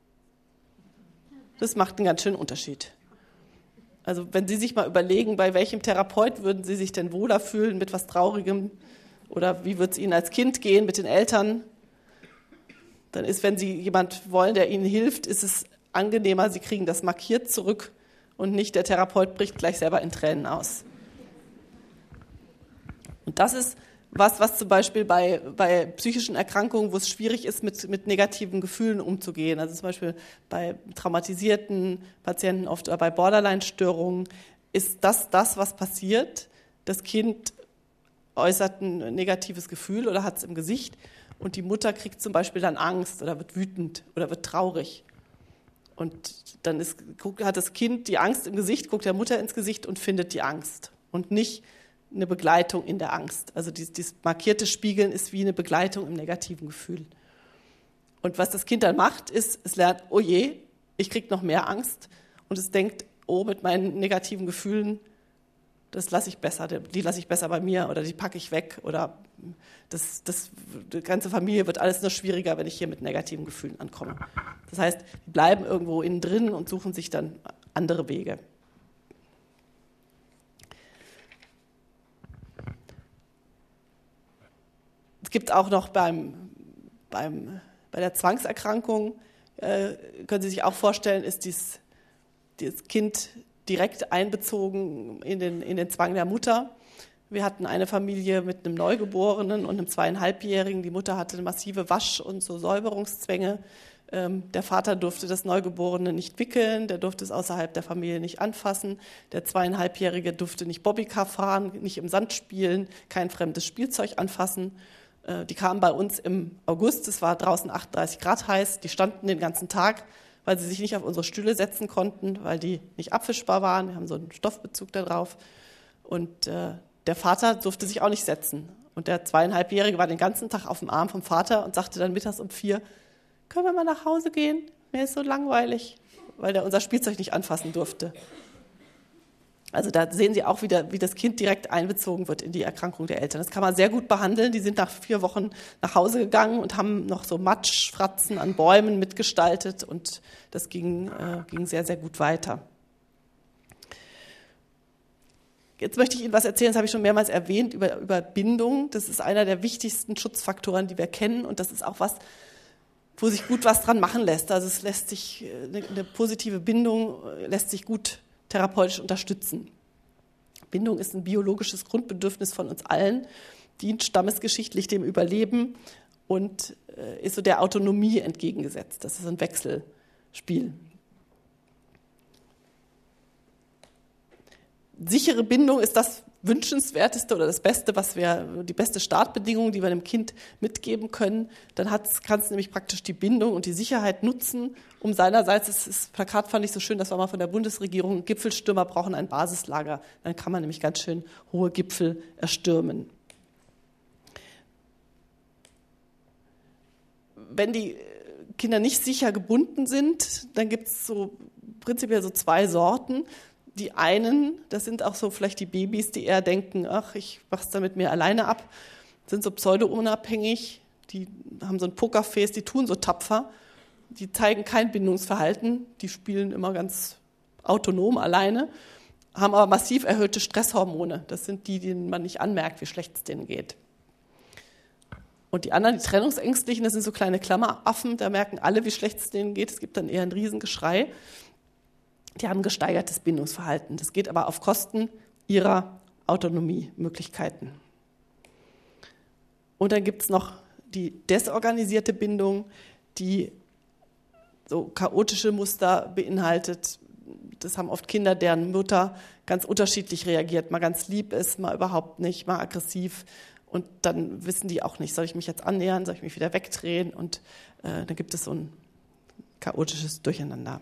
das macht einen ganz schönen Unterschied. Also wenn Sie sich mal überlegen, bei welchem Therapeut würden Sie sich denn wohler fühlen mit was Traurigem oder wie wird es Ihnen als Kind gehen mit den Eltern, dann ist, wenn Sie jemand wollen, der Ihnen hilft, ist es angenehmer, Sie kriegen das markiert zurück und nicht der Therapeut bricht gleich selber in Tränen aus. Und das ist was, was zum Beispiel bei, bei psychischen Erkrankungen, wo es schwierig ist, mit, mit negativen Gefühlen umzugehen, also zum Beispiel bei traumatisierten Patienten oft oder bei Borderline-Störungen, ist das das, was passiert. Das Kind äußert ein negatives Gefühl oder hat es im Gesicht und die Mutter kriegt zum Beispiel dann Angst oder wird wütend oder wird traurig. Und dann ist, hat das Kind die Angst im Gesicht, guckt der Mutter ins Gesicht und findet die Angst und nicht eine Begleitung in der Angst. Also dieses, dieses markierte Spiegeln ist wie eine Begleitung im negativen Gefühl. Und was das Kind dann macht, ist, es lernt, oh je, ich kriege noch mehr Angst und es denkt, oh, mit meinen negativen Gefühlen, das lasse ich besser, die lasse ich besser bei mir oder die packe ich weg oder das, das, die ganze Familie wird alles nur schwieriger, wenn ich hier mit negativen Gefühlen ankomme. Das heißt, die bleiben irgendwo innen drin und suchen sich dann andere Wege. Es gibt auch noch beim, beim, bei der Zwangserkrankung, äh, können Sie sich auch vorstellen, ist dies, dieses Kind direkt einbezogen in den, in den Zwang der Mutter. Wir hatten eine Familie mit einem Neugeborenen und einem Zweieinhalbjährigen. Die Mutter hatte massive Wasch- und so Säuberungszwänge. Ähm, der Vater durfte das Neugeborene nicht wickeln, der durfte es außerhalb der Familie nicht anfassen. Der Zweieinhalbjährige durfte nicht Bobbycar fahren, nicht im Sand spielen, kein fremdes Spielzeug anfassen. Die kamen bei uns im August, es war draußen achtunddreißig Grad heiß, die standen den ganzen Tag, weil sie sich nicht auf unsere Stühle setzen konnten, weil die nicht abwischbar waren, wir haben so einen Stoffbezug da drauf. Und äh, der Vater durfte sich auch nicht setzen. Und der Zweieinhalbjährige war den ganzen Tag auf dem Arm vom Vater und sagte dann mittags um vier, können wir mal nach Hause gehen? Mir ist so langweilig. weil der unser Spielzeug nicht anfassen durfte. Also da sehen Sie auch wieder, wie das Kind direkt einbezogen wird in die Erkrankung der Eltern. Das kann man sehr gut behandeln. Die sind nach vier Wochen nach Hause gegangen und haben noch so Matschfratzen an Bäumen mitgestaltet und das ging, äh, ging sehr, sehr gut weiter. Jetzt möchte ich Ihnen was erzählen, das habe ich schon mehrmals erwähnt, über, über Bindung. Das ist einer der wichtigsten Schutzfaktoren, die wir kennen und das ist auch was, wo sich gut was dran machen lässt. Also es lässt sich, eine, eine positive Bindung lässt sich gut therapeutisch unterstützen. Bindung ist ein biologisches Grundbedürfnis von uns allen, dient stammesgeschichtlich dem Überleben und äh, ist so der Autonomie entgegengesetzt. Das ist ein Wechselspiel. Sichere Bindung ist das Wünschenswerteste oder das Beste, was wir, die beste Startbedingung, die wir einem Kind mitgeben können. Dann kann es nämlich praktisch die Bindung und die Sicherheit nutzen, um seinerseits, das, das Plakat fand ich so schön, das war mal von der Bundesregierung, Gipfelstürmer brauchen ein Basislager. Dann kann man nämlich ganz schön hohe Gipfel erstürmen. Wenn die Kinder nicht sicher gebunden sind, dann gibt es so prinzipiell so zwei Sorten. Die einen, das sind auch so vielleicht die Babys, die eher denken, ach, ich mach's dann mit mir alleine ab, sind so pseudo-unabhängig, die haben so ein Pokerface, die tun so tapfer, die zeigen kein Bindungsverhalten, die spielen immer ganz autonom alleine, haben aber massiv erhöhte Stresshormone. Das sind die, denen man nicht anmerkt, wie schlecht es denen geht. Und die anderen, die Trennungsängstlichen, das sind so kleine Klammeraffen, da merken alle, wie schlecht es denen geht. Es gibt dann eher ein Riesengeschrei. Die haben gesteigertes Bindungsverhalten. Das geht aber auf Kosten ihrer Autonomiemöglichkeiten. Und dann gibt es noch die desorganisierte Bindung, die so chaotische Muster beinhaltet. Das haben oft Kinder, deren Mutter ganz unterschiedlich reagiert, mal ganz lieb ist, mal überhaupt nicht, mal aggressiv. Und dann wissen die auch nicht, soll ich mich jetzt annähern, soll ich mich wieder wegdrehen? Und äh, dann gibt es so ein chaotisches Durcheinander.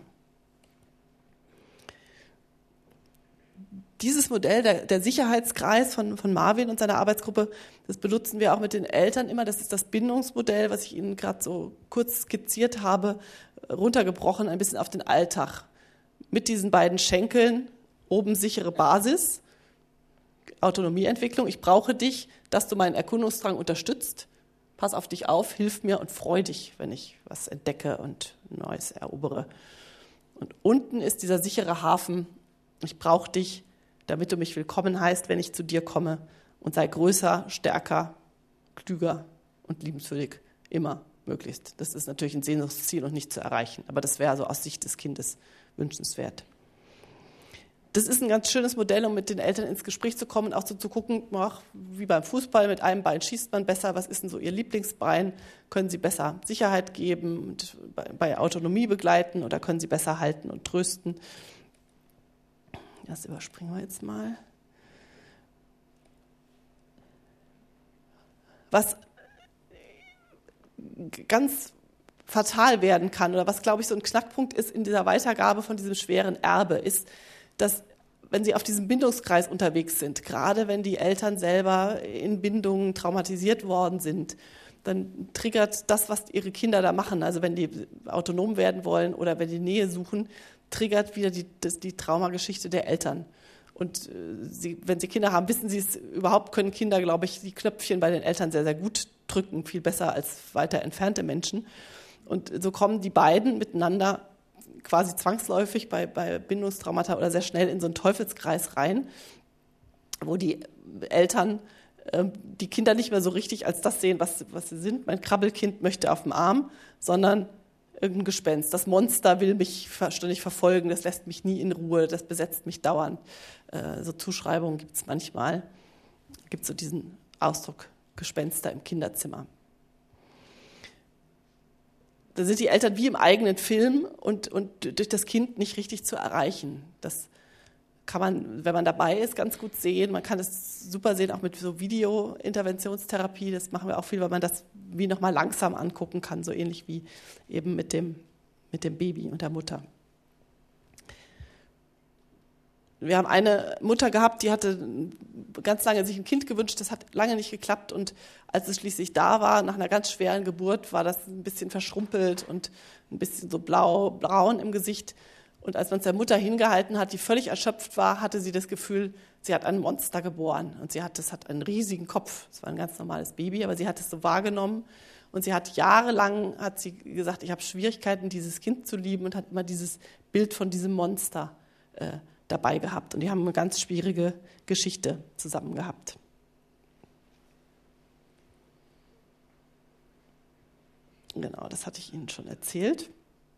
Dieses Modell, der, der Sicherheitskreis von, von Marvin und seiner Arbeitsgruppe, das benutzen wir auch mit den Eltern immer. Das ist das Bindungsmodell, was ich Ihnen gerade so kurz skizziert habe, runtergebrochen ein bisschen auf den Alltag. Mit diesen beiden Schenkeln, oben sichere Basis, Autonomieentwicklung. Ich brauche dich, dass du meinen Erkundungsdrang unterstützt. Pass auf dich auf, hilf mir und freu dich, wenn ich was entdecke und Neues erobere. Und unten ist dieser sichere Hafen. Ich brauche dich, damit du mich willkommen heißt, wenn ich zu dir komme und sei größer, stärker, klüger und liebenswürdig, immer möglichst. Das ist natürlich ein Sehnsuchtsziel und nicht zu erreichen, aber das wäre so aus Sicht des Kindes wünschenswert. Das ist ein ganz schönes Modell, um mit den Eltern ins Gespräch zu kommen und auch so zu gucken, ach, wie beim Fußball, mit einem Bein schießt man besser, was ist denn so ihr Lieblingsbein, können sie besser Sicherheit geben und bei Autonomie begleiten oder können sie besser halten und trösten. Das überspringen wir jetzt mal. Was ganz fatal werden kann oder was, glaube ich, so ein Knackpunkt ist in dieser Weitergabe von diesem schweren Erbe, ist, dass wenn Sie auf diesem Bindungskreis unterwegs sind, gerade wenn die Eltern selber in Bindungen traumatisiert worden sind, dann triggert das, was Ihre Kinder da machen, also wenn die autonom werden wollen oder wenn die Nähe suchen, triggert wieder die, das, die Traumageschichte der Eltern. Und äh, sie, wenn Sie Kinder haben, wissen Sie es überhaupt, können Kinder, glaube ich, die Knöpfchen bei den Eltern sehr, sehr gut drücken, viel besser als weiter entfernte Menschen. Und so kommen die beiden miteinander quasi zwangsläufig bei, bei Bindungstraumata oder sehr schnell in so einen Teufelskreis rein, wo die Eltern äh, die Kinder nicht mehr so richtig als das sehen, was, was sie sind. Mein Krabbelkind möchte auf dem Arm, sondern irgendein Gespenst. Das Monster will mich ständig verfolgen, das lässt mich nie in Ruhe, das besetzt mich dauernd. Äh, so Zuschreibungen gibt es manchmal. Gibt es so diesen Ausdruck Gespenster im Kinderzimmer. Da sind die Eltern wie im eigenen Film und, und durch das Kind nicht richtig zu erreichen. Das kann man, wenn man dabei ist, ganz gut sehen. Man kann es super sehen, auch mit so Video-Interventionstherapie. Das machen wir auch viel, weil man das wie nochmal langsam angucken kann, so ähnlich wie eben mit dem, mit dem Baby und der Mutter. Wir haben eine Mutter gehabt, die hatte ganz lange sich ein Kind gewünscht, das hat lange nicht geklappt und als es schließlich da war, nach einer ganz schweren Geburt, war das ein bisschen verschrumpelt und ein bisschen so blau, braun im Gesicht Und als man es der Mutter hingehalten hat, die völlig erschöpft war, hatte sie das Gefühl, sie hat ein Monster geboren. Und sie hat, das hat einen riesigen Kopf. Es war ein ganz normales Baby, aber sie hat es so wahrgenommen. Und sie hat jahrelang, hat sie gesagt, ich habe Schwierigkeiten, dieses Kind zu lieben, und hat immer dieses Bild von diesem Monster äh, dabei gehabt. Und die haben eine ganz schwierige Geschichte zusammen gehabt. Genau, das hatte ich Ihnen schon erzählt.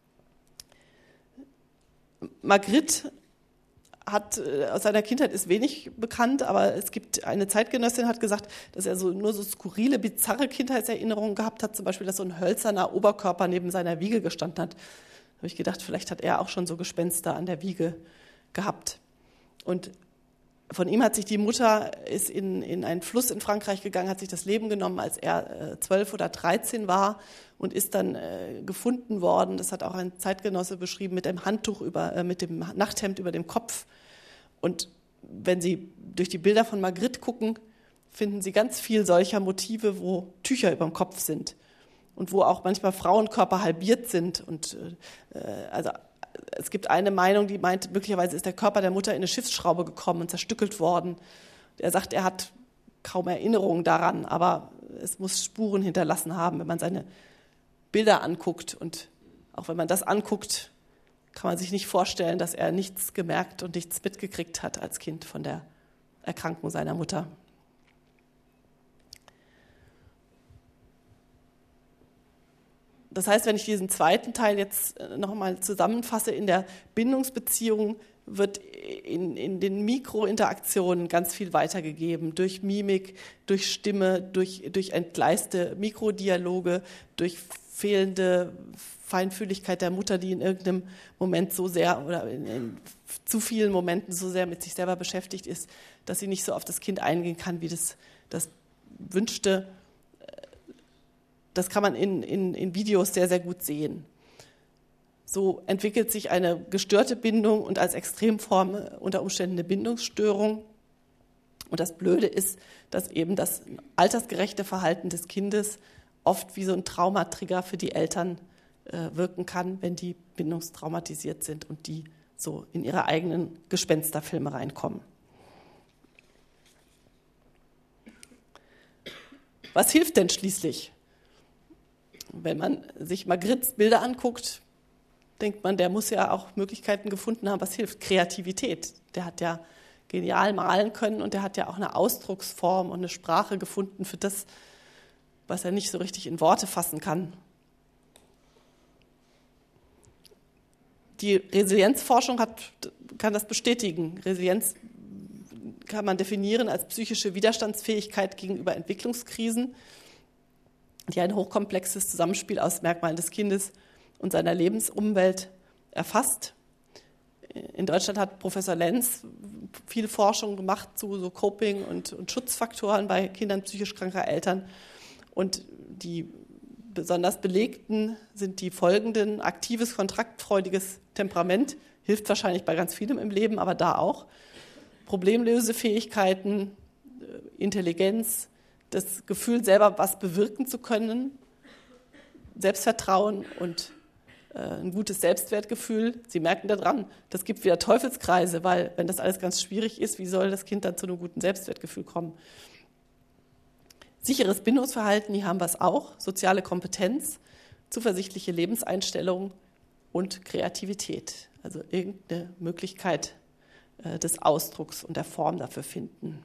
Magritte hat, aus seiner Kindheit ist wenig bekannt, aber es gibt eine Zeitgenössin, hat gesagt, dass er so nur so skurrile, bizarre Kindheitserinnerungen gehabt hat, zum Beispiel, dass so ein hölzerner Oberkörper neben seiner Wiege gestanden hat. Da habe ich gedacht, vielleicht hat er auch schon so Gespenster an der Wiege gehabt. Und von ihm hat sich die Mutter, ist in, in einen Fluss in Frankreich gegangen, hat sich das Leben genommen, als er zwölf äh, oder dreizehn war, und ist dann äh, gefunden worden. Das hat auch ein Zeitgenosse beschrieben, mit dem Handtuch über, äh, mit dem Nachthemd über dem Kopf. Und wenn Sie durch die Bilder von Magritte gucken, finden Sie ganz viel solcher Motive, wo Tücher über dem Kopf sind und wo auch manchmal Frauenkörper halbiert sind. Und äh, also es gibt eine Meinung, die meint, möglicherweise ist der Körper der Mutter in eine Schiffsschraube gekommen und zerstückelt worden. Er sagt, er hat kaum Erinnerungen daran, aber es muss Spuren hinterlassen haben, wenn man seine Bilder anguckt. Und auch wenn man das anguckt, kann man sich nicht vorstellen, dass er nichts gemerkt und nichts mitgekriegt hat als Kind von der Erkrankung seiner Mutter. Das heißt, wenn ich diesen zweiten Teil jetzt nochmal zusammenfasse, in der Bindungsbeziehung wird in, in den Mikrointeraktionen ganz viel weitergegeben, durch Mimik, durch Stimme, durch, durch entgleiste Mikrodialoge, durch fehlende Feinfühligkeit der Mutter, die in irgendeinem Moment so sehr oder in, in zu vielen Momenten so sehr mit sich selber beschäftigt ist, dass sie nicht so auf das Kind eingehen kann, wie das, das wünschte. Das kann man in, in, in Videos sehr, sehr gut sehen. So entwickelt sich eine gestörte Bindung und als Extremform unter Umständen eine Bindungsstörung. Und das Blöde ist, dass eben das altersgerechte Verhalten des Kindes oft wie so ein Traumatrigger für die Eltern äh, wirken kann, wenn die bindungstraumatisiert sind und die so in ihre eigenen Gespensterfilme reinkommen. Was hilft denn schließlich? Wenn man sich Magrittes Bilder anguckt, denkt man, der muss ja auch Möglichkeiten gefunden haben, was hilft. Kreativität. Der hat ja genial malen können und der hat ja auch eine Ausdrucksform und eine Sprache gefunden für das, was er nicht so richtig in Worte fassen kann. Die Resilienzforschung hat, kann das bestätigen. Resilienz kann man definieren als psychische Widerstandsfähigkeit gegenüber Entwicklungskrisen, die ein hochkomplexes Zusammenspiel aus Merkmalen des Kindes und seiner Lebensumwelt erfasst. In Deutschland hat Professor Lenz viel Forschung gemacht zu so Coping- und, und Schutzfaktoren bei Kindern psychisch kranker Eltern. Und die besonders belegten sind die folgenden: aktives, kontaktfreudiges Temperament, hilft wahrscheinlich bei ganz vielem im Leben, aber da auch. Problemlösefähigkeiten, Intelligenz, das Gefühl, selber was bewirken zu können, Selbstvertrauen und äh, ein gutes Selbstwertgefühl. Sie merken daran, das gibt wieder Teufelskreise, weil wenn das alles ganz schwierig ist, wie soll das Kind dann zu einem guten Selbstwertgefühl kommen? Sicheres Bindungsverhalten, hier haben wir es auch, soziale Kompetenz, zuversichtliche Lebenseinstellung und Kreativität. Also irgendeine Möglichkeit äh, des Ausdrucks und der Form dafür finden.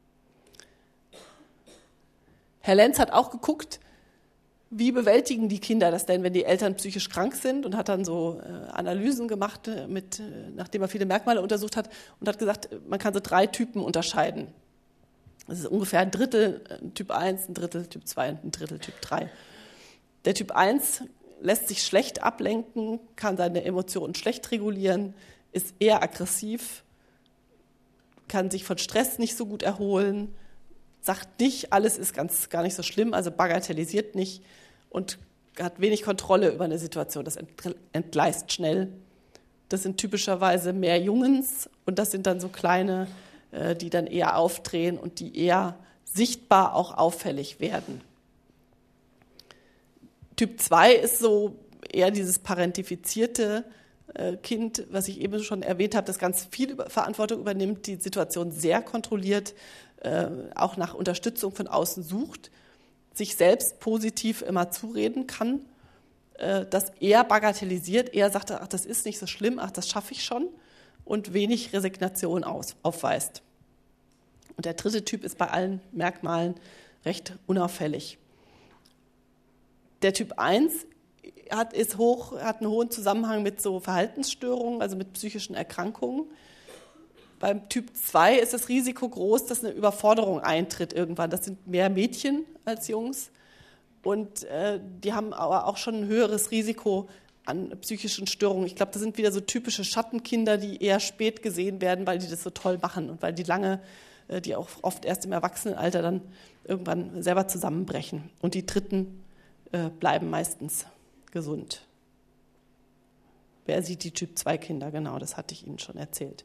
Herr Lenz hat auch geguckt, wie bewältigen die Kinder das denn, wenn die Eltern psychisch krank sind, und hat dann so äh, Analysen gemacht, äh, mit, äh, nachdem er viele Merkmale untersucht hat, und hat gesagt, man kann so drei Typen unterscheiden. Das ist ungefähr ein Drittel äh, Typ eins, ein Drittel Typ zwei und ein Drittel Typ drei. Der Typ eins lässt sich schlecht ablenken, kann seine Emotionen schlecht regulieren, ist eher aggressiv, kann sich von Stress nicht so gut erholen, sagt nicht, alles ist ganz, gar nicht so schlimm, also bagatellisiert nicht und hat wenig Kontrolle über eine Situation. Das entgleist schnell. Das sind typischerweise mehr Jungens und das sind dann so kleine, die dann eher aufdrehen und die eher sichtbar auch auffällig werden. Typ zwei ist so eher dieses parentifizierte, äh, Kind, was ich eben schon erwähnt habe, das ganz viel über Verantwortung übernimmt, die Situation sehr kontrolliert, äh, auch nach Unterstützung von außen sucht, sich selbst positiv immer zureden kann, äh, das eher bagatellisiert, eher sagt, ach, das ist nicht so schlimm, ach, das schaffe ich schon, und wenig Resignation aus, aufweist. Und der dritte Typ ist bei allen Merkmalen recht unauffällig. Der Typ eins hat, ist hoch, hat einen hohen Zusammenhang mit so Verhaltensstörungen, also mit psychischen Erkrankungen. Beim Typ zwei ist das Risiko groß, dass eine Überforderung eintritt irgendwann. Das sind mehr Mädchen als Jungs. Und äh, die haben aber auch schon ein höheres Risiko an psychischen Störungen. Ich glaube, das sind wieder so typische Schattenkinder, die eher spät gesehen werden, weil die das so toll machen und weil die lange, äh, die auch oft erst im Erwachsenenalter dann irgendwann selber zusammenbrechen. Und die Dritten äh, bleiben meistens gesund. Wer sieht die Typ zwei Kinder? Genau, das hatte ich Ihnen schon erzählt.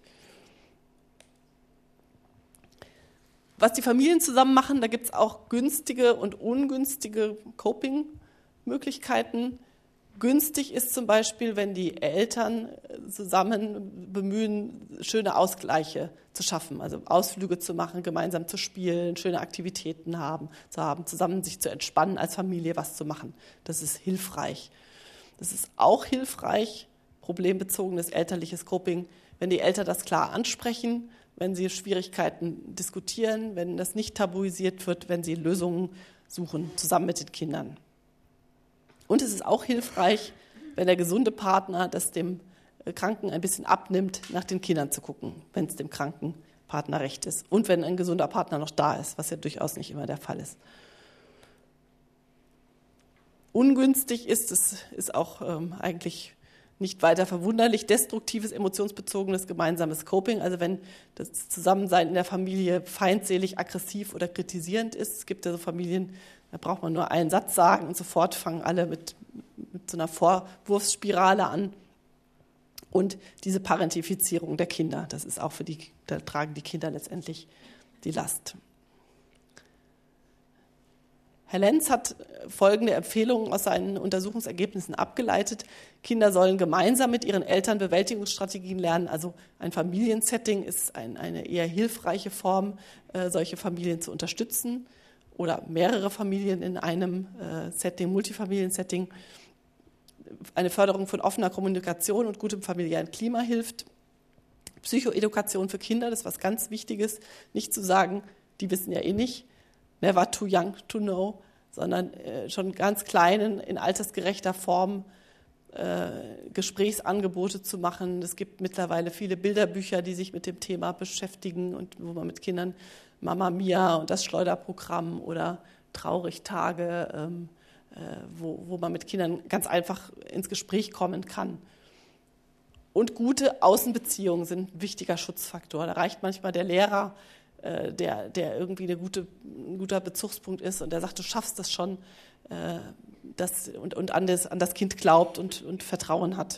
Was die Familien zusammen machen, da gibt es auch günstige und ungünstige Coping-Möglichkeiten. Günstig ist zum Beispiel, wenn die Eltern zusammen bemühen, schöne Ausgleiche zu schaffen, also Ausflüge zu machen, gemeinsam zu spielen, schöne Aktivitäten haben, zu haben, zusammen sich zu entspannen, als Familie was zu machen. Das ist hilfreich. Das ist auch hilfreich, problembezogenes elterliches Coping, wenn die Eltern das klar ansprechen, wenn sie Schwierigkeiten diskutieren, wenn das nicht tabuisiert wird, wenn sie Lösungen suchen, zusammen mit den Kindern. Und es ist auch hilfreich, wenn der gesunde Partner das dem Kranken ein bisschen abnimmt, nach den Kindern zu gucken, wenn es dem kranken Partner recht ist. Und wenn ein gesunder Partner noch da ist, was ja durchaus nicht immer der Fall ist. Ungünstig ist, es ist auch ähm, eigentlich nicht weiter verwunderlich, destruktives, emotionsbezogenes gemeinsames Coping, also wenn das Zusammensein in der Familie feindselig, aggressiv oder kritisierend ist. Es gibt ja so Familien, da braucht man nur einen Satz sagen und sofort fangen alle mit, mit so einer Vorwurfsspirale an. Und diese Parentifizierung der Kinder, das ist auch für die, da tragen die Kinder letztendlich die Last. Herr Lenz hat folgende Empfehlungen aus seinen Untersuchungsergebnissen abgeleitet. Kinder sollen gemeinsam mit ihren Eltern Bewältigungsstrategien lernen. Also ein Familiensetting ist ein, eine eher hilfreiche Form, äh, solche Familien zu unterstützen. Oder mehrere Familien in einem äh, Setting, Multifamilien-Setting. Eine Förderung von offener Kommunikation und gutem familiären Klima hilft. Psychoedukation für Kinder, das ist was ganz Wichtiges. Nicht zu sagen, die wissen ja eh nicht, never too young to know, sondern äh, schon ganz kleinen, in altersgerechter Form äh, Gesprächsangebote zu machen. Es gibt mittlerweile viele Bilderbücher, die sich mit dem Thema beschäftigen und wo man mit Kindern Mama Mia und das Schleuderprogramm oder Traurigtage, ähm, äh, wo, wo man mit Kindern ganz einfach ins Gespräch kommen kann. Und gute Außenbeziehungen sind ein wichtiger Schutzfaktor. Da reicht manchmal der Lehrer, Der, der irgendwie eine gute, ein guter Bezugspunkt ist und der sagt, du schaffst das schon äh, das, und, und an, das, an das Kind glaubt und, und Vertrauen hat.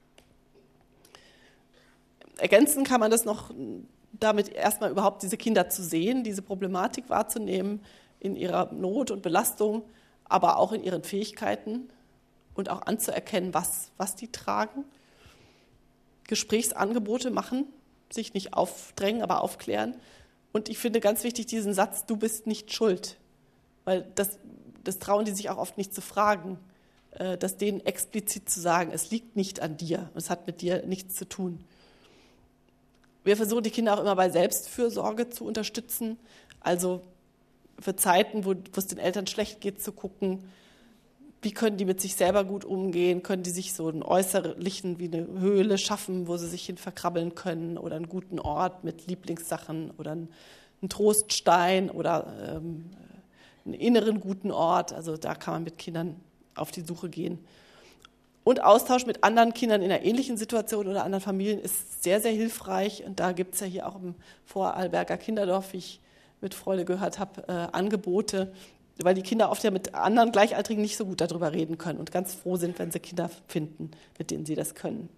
Ergänzen kann man das noch damit, erstmal überhaupt diese Kinder zu sehen, diese Problematik wahrzunehmen in ihrer Not und Belastung, aber auch in ihren Fähigkeiten und auch anzuerkennen, was, was die tragen. Gesprächsangebote machen, sich nicht aufdrängen, aber aufklären. Und ich finde ganz wichtig diesen Satz, du bist nicht schuld, weil das, das trauen die sich auch oft nicht zu fragen, das denen explizit zu sagen, es liegt nicht an dir, es hat mit dir nichts zu tun. Wir versuchen die Kinder auch immer bei Selbstfürsorge zu unterstützen, also für Zeiten, wo, wo es den Eltern schlecht geht, zu gucken, wie können die mit sich selber gut umgehen, können die sich so einen äußerlichen, wie eine Höhle schaffen, wo sie sich hin verkrabbeln können oder einen guten Ort mit Lieblingssachen oder einen, einen Troststein oder ähm, einen inneren guten Ort. Also da kann man mit Kindern auf die Suche gehen. Und Austausch mit anderen Kindern in einer ähnlichen Situation oder anderen Familien ist sehr, sehr hilfreich. Und da gibt es ja hier auch im Vorarlberger Kinderdorf, wie ich mit Freude gehört habe, äh, Angebote, weil die Kinder oft ja mit anderen Gleichaltrigen nicht so gut darüber reden können und ganz froh sind, wenn sie Kinder finden, mit denen sie das können.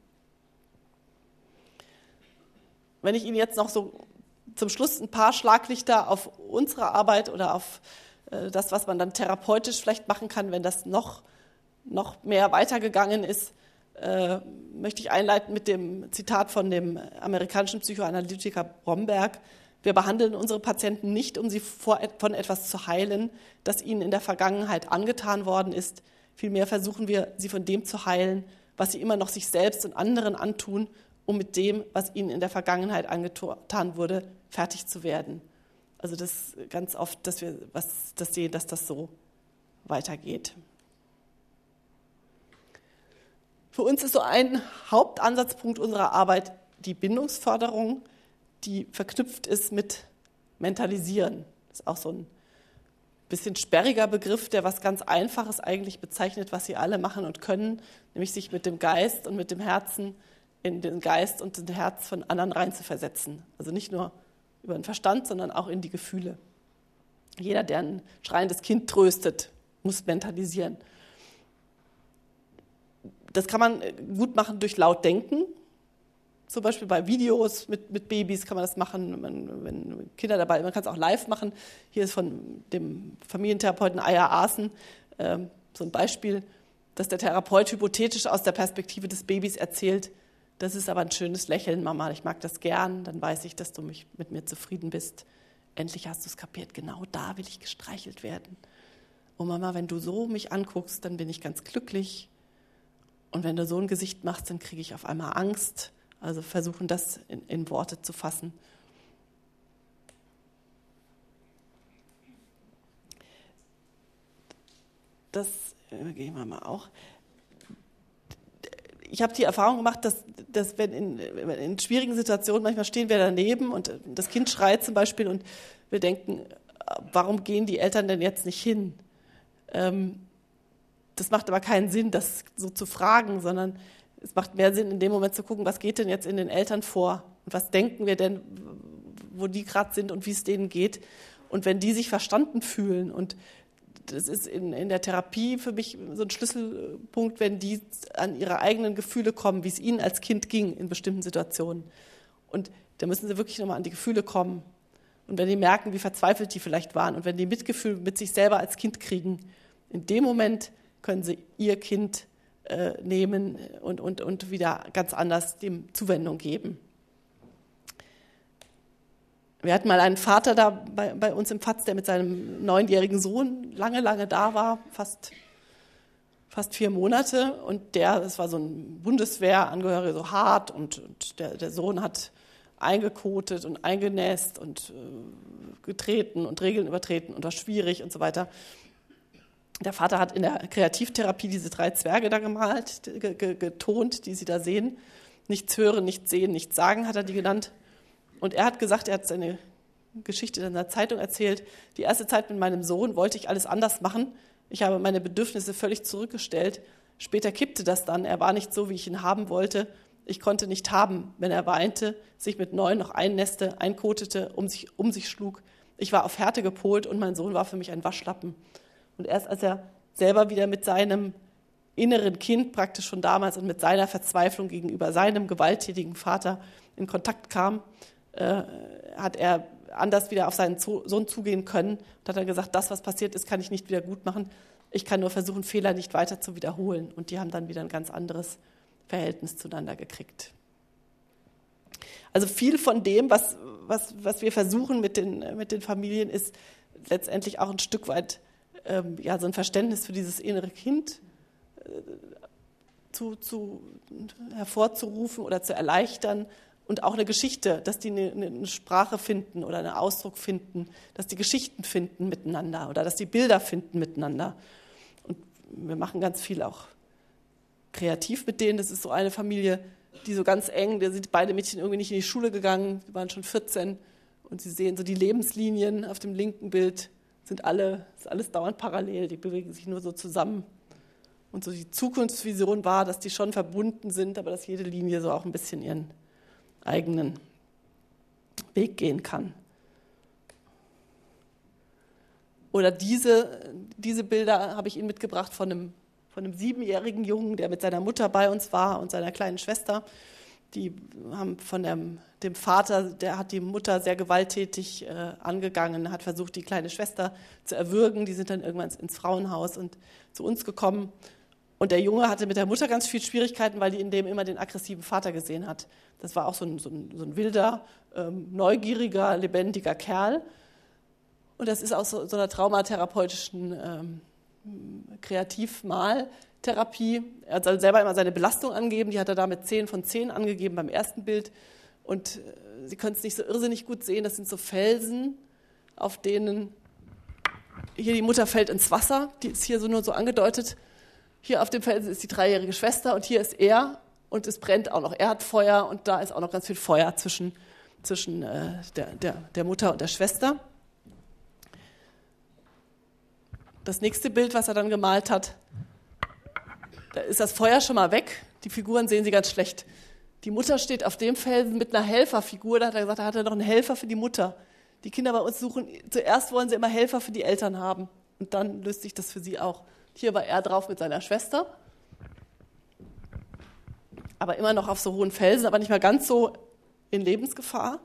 Wenn ich Ihnen jetzt noch so zum Schluss ein paar Schlaglichter auf unsere Arbeit oder auf äh, das, was man dann therapeutisch vielleicht machen kann, wenn das noch, noch mehr weitergegangen ist, äh, möchte ich einleiten mit dem Zitat von dem amerikanischen Psychoanalytiker Bromberg. Wir behandeln unsere Patienten nicht, um sie vor, von etwas zu heilen, das ihnen in der Vergangenheit angetan worden ist. Vielmehr versuchen wir, sie von dem zu heilen, was sie immer noch sich selbst und anderen antun, um mit dem, was ihnen in der Vergangenheit angetan wurde, fertig zu werden. Also das ganz oft, dass wir was, das sehen, dass das so weitergeht. Für uns ist so ein Hauptansatzpunkt unserer Arbeit die Bindungsförderung, die verknüpft ist mit Mentalisieren. Das ist auch so ein bisschen sperriger Begriff, der was ganz Einfaches eigentlich bezeichnet, was sie alle machen und können, nämlich sich mit dem Geist und mit dem Herzen in den Geist und das Herz von anderen reinzuversetzen. Also nicht nur über den Verstand, sondern auch in die Gefühle. Jeder, der ein schreiendes Kind tröstet, muss mentalisieren. Das kann man gut machen durch laut Denken. Zum Beispiel bei Videos mit, mit Babys kann man das machen, wenn, wenn Kinder dabei sind. Man kann es auch live machen. Hier ist von dem Familientherapeuten Aya Aasen äh, so ein Beispiel, dass der Therapeut hypothetisch aus der Perspektive des Babys erzählt, das ist aber ein schönes Lächeln, Mama, ich mag das gern, dann weiß ich, dass du mich, mit mir zufrieden bist. Endlich hast du es kapiert, genau da will ich gestreichelt werden. Oh Mama, wenn du so mich anguckst, dann bin ich ganz glücklich. Und wenn du so ein Gesicht machst, dann kriege ich auf einmal Angst. Also versuchen, das in, in Worte zu fassen. Das äh, gehen wir mal auch. Ich habe die Erfahrung gemacht, dass, dass wenn in, in schwierigen Situationen, manchmal stehen wir daneben und das Kind schreit zum Beispiel und wir denken, warum gehen die Eltern denn jetzt nicht hin? Ähm, das macht aber keinen Sinn, das so zu fragen, sondern es macht mehr Sinn, in dem Moment zu gucken, was geht denn jetzt in den Eltern vor und was denken wir denn, wo die gerade sind und wie es denen geht. Und wenn die sich verstanden fühlen, und das ist in, in der Therapie für mich so ein Schlüsselpunkt, wenn die an ihre eigenen Gefühle kommen, wie es ihnen als Kind ging in bestimmten Situationen. Und da müssen sie wirklich nochmal an die Gefühle kommen. Und wenn die merken, wie verzweifelt die vielleicht waren und wenn die Mitgefühl mit sich selber als Kind kriegen, in dem Moment können sie ihr Kind äh, nehmen und, und, und wieder ganz anders dem Zuwendung geben. Wir hatten mal einen Vater da bei, bei uns im F A Z, der mit seinem neunjährigen Sohn lange, lange da war, fast, fast vier Monate. Und der, das war so ein Bundeswehrangehöriger, so hart. Und, und der, der Sohn hat eingekotet und eingenässt und äh, getreten und Regeln übertreten und war schwierig und so weiter. Der Vater hat in der Kreativtherapie diese drei Zwerge da gemalt, ge, ge, getont, die Sie da sehen. Nichts hören, nichts sehen, nichts sagen, hat er die genannt. Und er hat gesagt, er hat seine Geschichte in der Zeitung erzählt, die erste Zeit mit meinem Sohn wollte ich alles anders machen. Ich habe meine Bedürfnisse völlig zurückgestellt. Später kippte das dann. Er war nicht so, wie ich ihn haben wollte. Ich konnte nicht haben, wenn er weinte, sich mit neun noch einnässte, einkotete, um sich, um sich schlug. Ich war auf Härte gepolt und mein Sohn war für mich ein Waschlappen. Und erst als er selber wieder mit seinem inneren Kind praktisch schon damals und mit seiner Verzweiflung gegenüber seinem gewalttätigen Vater in Kontakt kam, äh, hat er anders wieder auf seinen Sohn zugehen können und hat dann gesagt, das, was passiert ist, kann ich nicht wieder gut machen. Ich kann nur versuchen, Fehler nicht weiter zu wiederholen. Und die haben dann wieder ein ganz anderes Verhältnis zueinander gekriegt. Also viel von dem, was, was, was wir versuchen mit den, mit den Familien, ist letztendlich auch ein Stück weit ähm, ja, so ein Verständnis für dieses innere Kind äh, zu, zu, hervorzurufen oder zu erleichtern. Und auch eine Geschichte, dass die eine, eine Sprache finden oder einen Ausdruck finden, dass die Geschichten finden miteinander oder dass die Bilder finden miteinander. Und wir machen ganz viel auch kreativ mit denen. Das ist so eine Familie, die so ganz eng, da sind beide Mädchen irgendwie nicht in die Schule gegangen, die waren schon vierzehn und sie sehen so die Lebenslinien auf dem linken Bild, sind alle, ist alles dauernd parallel, die bewegen sich nur so zusammen. Und so die Zukunftsvision war, dass die schon verbunden sind, aber dass jede Linie so auch ein bisschen ihren eigenen Weg gehen kann. Oder diese, diese Bilder habe ich Ihnen mitgebracht von einem, von einem siebenjährigen Jungen, der mit seiner Mutter bei uns war und seiner kleinen Schwester. Die haben von dem, dem Vater, der hat die Mutter sehr gewalttätig äh, angegangen, hat versucht, die kleine Schwester zu erwürgen. Die sind dann irgendwann ins Frauenhaus und zu uns gekommen. Und der Junge hatte mit der Mutter ganz viel Schwierigkeiten, weil die in dem immer den aggressiven Vater gesehen hat. Das war auch so ein, so ein, so ein wilder, ähm, neugieriger, lebendiger Kerl. Und das ist aus so, so einer traumatherapeutischen ähm, Kreativmaltherapie. Er soll selber immer seine Belastung angeben. Die hat er da mit zehn von zehn angegeben beim ersten Bild. Und äh, Sie können es nicht so irrsinnig gut sehen. Das sind so Felsen, auf denen hier die Mutter fällt ins Wasser. Die ist hier so nur so angedeutet. Hier auf dem Felsen ist die dreijährige Schwester und hier ist er und es brennt auch noch. Er hat Feuer und da ist auch noch ganz viel Feuer zwischen, zwischen äh, der, der, der Mutter und der Schwester. Das nächste Bild, was er dann gemalt hat, da ist das Feuer schon mal weg. Die Figuren sehen Sie ganz schlecht. Die Mutter steht auf dem Felsen mit einer Helferfigur. Da hat er gesagt, da hat er noch einen Helfer für die Mutter. Die Kinder bei uns suchen, zuerst wollen sie immer Helfer für die Eltern haben und dann löst sich das für sie auch. Hier war er drauf mit seiner Schwester, aber immer noch auf so hohen Felsen, aber nicht mehr ganz so in Lebensgefahr.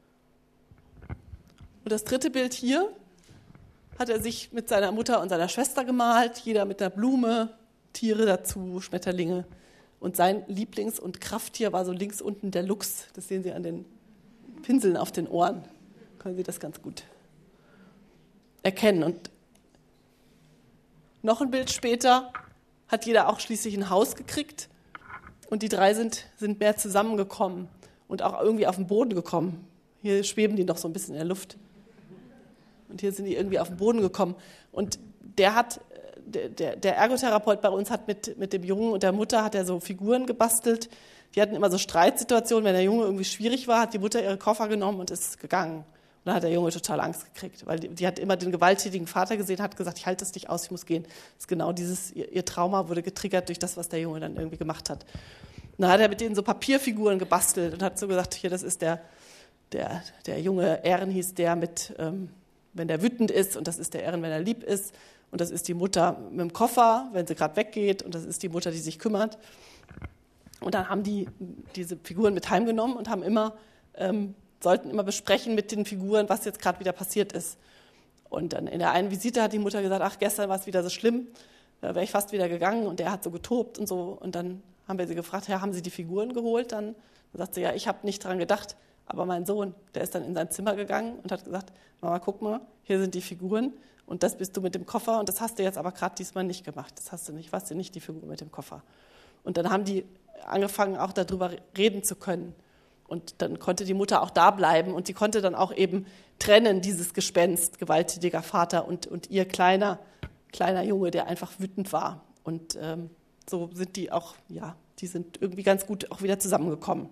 Und das dritte Bild hier hat er sich mit seiner Mutter und seiner Schwester gemalt, jeder mit einer Blume, Tiere dazu, Schmetterlinge. Und sein Lieblings- und Krafttier war so links unten der Luchs. Das sehen Sie an den Pinseln auf den Ohren. Können Sie das ganz gut erkennen. Und noch ein Bild später hat jeder auch schließlich ein Haus gekriegt und die drei sind, sind mehr zusammengekommen und auch irgendwie auf den Boden gekommen. Hier schweben die noch so ein bisschen in der Luft und hier sind die irgendwie auf den Boden gekommen. Und der hat, der, der, der Ergotherapeut bei uns hat mit, mit dem Jungen und der Mutter hat er so Figuren gebastelt. Die hatten immer so Streitsituationen, wenn der Junge irgendwie schwierig war, hat die Mutter ihre Koffer genommen und ist gegangen. Und dann hat der Junge total Angst gekriegt, weil die, die hat immer den gewalttätigen Vater gesehen, hat gesagt, ich halte das nicht aus, ich muss gehen. Das ist genau dieses, ihr, ihr Trauma wurde getriggert durch das, was der Junge dann irgendwie gemacht hat. Und dann hat er mit denen so Papierfiguren gebastelt und hat so gesagt, hier, das ist der, der, der junge Ehren hieß der mit, ähm, wenn der wütend ist und das ist der Ehren, wenn er lieb ist und das ist die Mutter mit dem Koffer, wenn sie gerade weggeht und das ist die Mutter, die sich kümmert. Und dann haben die diese Figuren mit heimgenommen und haben immer ähm, sollten immer besprechen mit den Figuren, was jetzt gerade wieder passiert ist. Und dann in der einen Visite hat die Mutter gesagt, ach, gestern war es wieder so schlimm, da wäre ich fast wieder gegangen und der hat so getobt und so. Und dann haben wir sie gefragt, ja, haben Sie die Figuren geholt? Dann sagt sie, ja, ich habe nicht dran gedacht, aber mein Sohn, der ist dann in sein Zimmer gegangen und hat gesagt, Mama, guck mal, hier sind die Figuren und das bist du mit dem Koffer und das hast du jetzt aber gerade diesmal nicht gemacht. Das hast du nicht, warst du nicht die Figur mit dem Koffer. Und dann haben die angefangen, auch darüber reden zu können. Und dann konnte die Mutter auch da bleiben und sie konnte dann auch eben trennen, dieses Gespenst, gewalttätiger Vater und, und ihr kleiner, kleiner Junge, der einfach wütend war. Und ähm, so sind die auch, ja, die sind irgendwie ganz gut auch wieder zusammengekommen.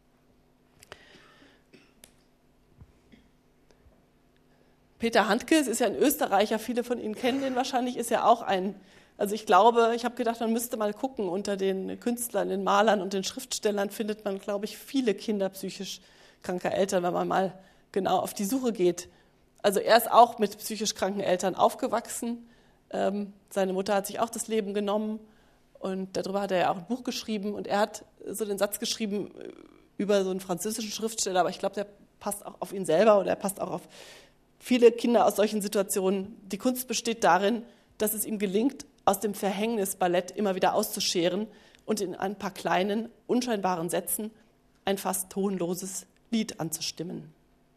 Peter Handke, es ist ja ein Österreicher, viele von Ihnen kennen den wahrscheinlich, ist ja auch ein, also ich glaube, ich habe gedacht, man müsste mal gucken, unter den Künstlern, den Malern und den Schriftstellern findet man, glaube ich, viele Kinder psychisch kranker Eltern, wenn man mal genau auf die Suche geht. Also er ist auch mit psychisch kranken Eltern aufgewachsen. Ähm, seine Mutter hat sich auch das Leben genommen und darüber hat er ja auch ein Buch geschrieben und er hat so den Satz geschrieben über so einen französischen Schriftsteller, aber ich glaube, der passt auch auf ihn selber oder er passt auch auf viele Kinder aus solchen Situationen. Die Kunst besteht darin, dass es ihm gelingt, aus dem Verhängnisballett immer wieder auszuscheren und in ein paar kleinen, unscheinbaren Sätzen ein fast tonloses Lied anzustimmen.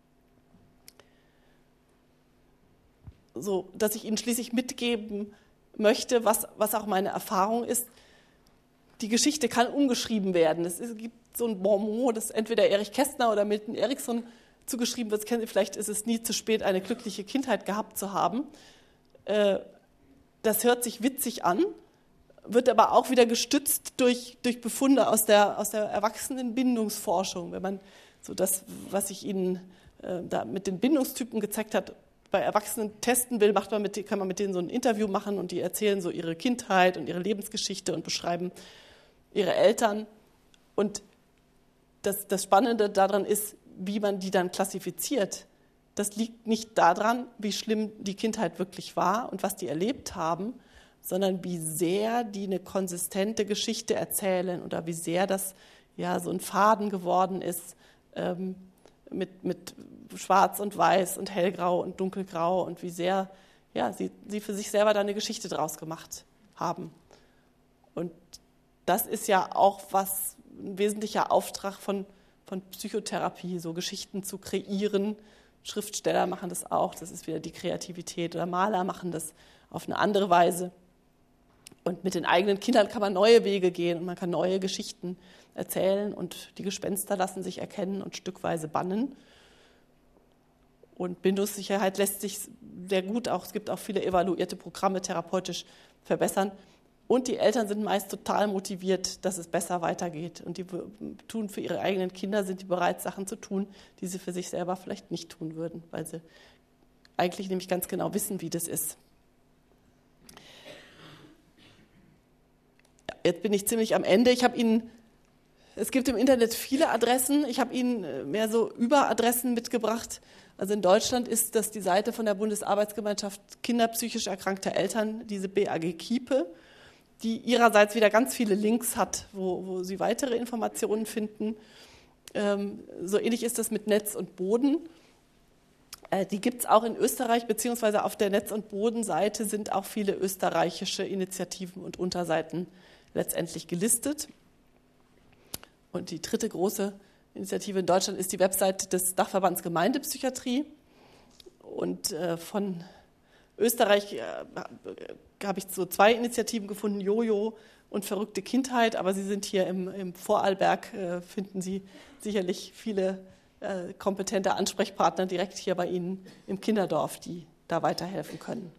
So, dass ich Ihnen schließlich mitgeben möchte, was, was auch meine Erfahrung ist. Die Geschichte kann umgeschrieben werden. Es gibt so ein Bonmot, das entweder Erich Kästner oder Milton Erickson zugeschrieben wird. Das kennen Sie, vielleicht ist es nie zu spät, eine glückliche Kindheit gehabt zu haben. Das hört sich witzig an, wird aber auch wieder gestützt durch, durch Befunde aus der, aus der Erwachsenenbindungsforschung. Wenn man so das, was ich Ihnen äh, da mit den Bindungstypen gezeigt habe, bei Erwachsenen testen will, macht man mit, kann man mit denen so ein Interview machen und die erzählen so ihre Kindheit und ihre Lebensgeschichte und beschreiben ihre Eltern. Und das, das Spannende daran ist, wie man die dann klassifiziert. Das liegt nicht daran, wie schlimm die Kindheit wirklich war und was die erlebt haben, sondern wie sehr die eine konsistente Geschichte erzählen oder wie sehr das ja so ein Faden geworden ist ähm, mit, mit Schwarz und Weiß und Hellgrau und Dunkelgrau und wie sehr ja, sie, sie für sich selber da eine Geschichte draus gemacht haben. Und das ist ja auch was, ein wesentlicher Auftrag von, von Psychotherapie, so Geschichten zu kreieren. Schriftsteller machen das auch, das ist wieder die Kreativität. Oder Maler machen das auf eine andere Weise. Und mit den eigenen Kindern kann man neue Wege gehen und man kann neue Geschichten erzählen und die Gespenster lassen sich erkennen und stückweise bannen. Und Bindungssicherheit lässt sich sehr gut auch, es gibt auch viele evaluierte Programme therapeutisch verbessern. Und die Eltern sind meist total motiviert, dass es besser weitergeht. Und die tun für ihre eigenen Kinder, sind die bereit, Sachen zu tun, die sie für sich selber vielleicht nicht tun würden, weil sie eigentlich nämlich ganz genau wissen, wie das ist. Jetzt bin ich ziemlich am Ende. Ich habe Ihnen, es gibt im Internet viele Adressen. Ich habe Ihnen mehr so Überadressen mitgebracht. Also in Deutschland ist das die Seite von der Bundesarbeitsgemeinschaft Kinder psychisch erkrankter Eltern, diese B A G Kiepe, die ihrerseits wieder ganz viele Links hat, wo, wo Sie weitere Informationen finden. Ähm, so ähnlich ist das mit Netz und Boden. Äh, die gibt es auch in Österreich, beziehungsweise auf der Netz- und Bodenseite sind auch viele österreichische Initiativen und Unterseiten letztendlich gelistet. Und die dritte große Initiative in Deutschland ist die Website des Dachverbands Gemeindepsychiatrie. Und äh, von Österreich äh, habe ich so zwei Initiativen gefunden, Jojo und Verrückte Kindheit. Aber Sie sind hier im, im Vorarlberg, äh, finden Sie sicherlich viele äh, kompetente Ansprechpartner direkt hier bei Ihnen im Kinderdorf, die da weiterhelfen können.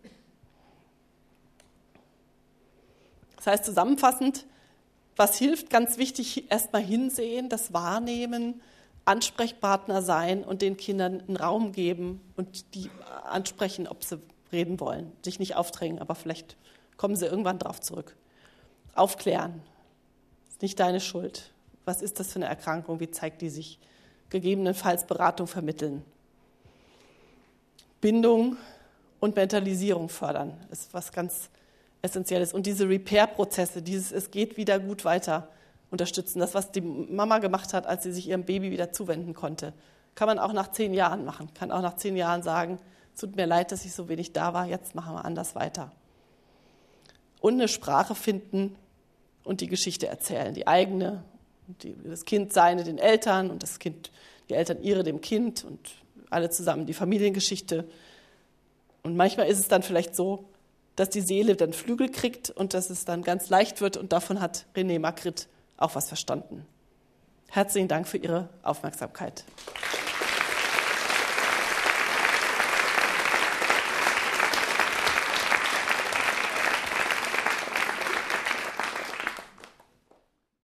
Das heißt zusammenfassend, was hilft, ganz wichtig, erstmal hinsehen, das Wahrnehmen, Ansprechpartner sein und den Kindern einen Raum geben und die ansprechen, ob sie reden wollen. Sich nicht aufdrängen, aber vielleicht kommen sie irgendwann drauf zurück. Aufklären. Ist nicht deine Schuld. Was ist das für eine Erkrankung? Wie zeigt die sich? Gegebenenfalls Beratung vermitteln. Bindung und Mentalisierung fördern ist was ganz Essentielles. Und diese Repair-Prozesse, dieses es geht wieder gut weiter, unterstützen. Das, was die Mama gemacht hat, als sie sich ihrem Baby wieder zuwenden konnte, kann man auch nach zehn Jahren machen. Kann auch nach zehn Jahren sagen, es tut mir leid, dass ich so wenig da war, jetzt machen wir anders weiter. Und eine Sprache finden und die Geschichte erzählen, die eigene, die, das Kind seine den Eltern und das Kind, die Eltern ihre dem Kind und alle zusammen die Familiengeschichte. Und manchmal ist es dann vielleicht so, dass die Seele dann Flügel kriegt und dass es dann ganz leicht wird. Und davon hat René Magritte auch was verstanden. Herzlichen Dank für Ihre Aufmerksamkeit.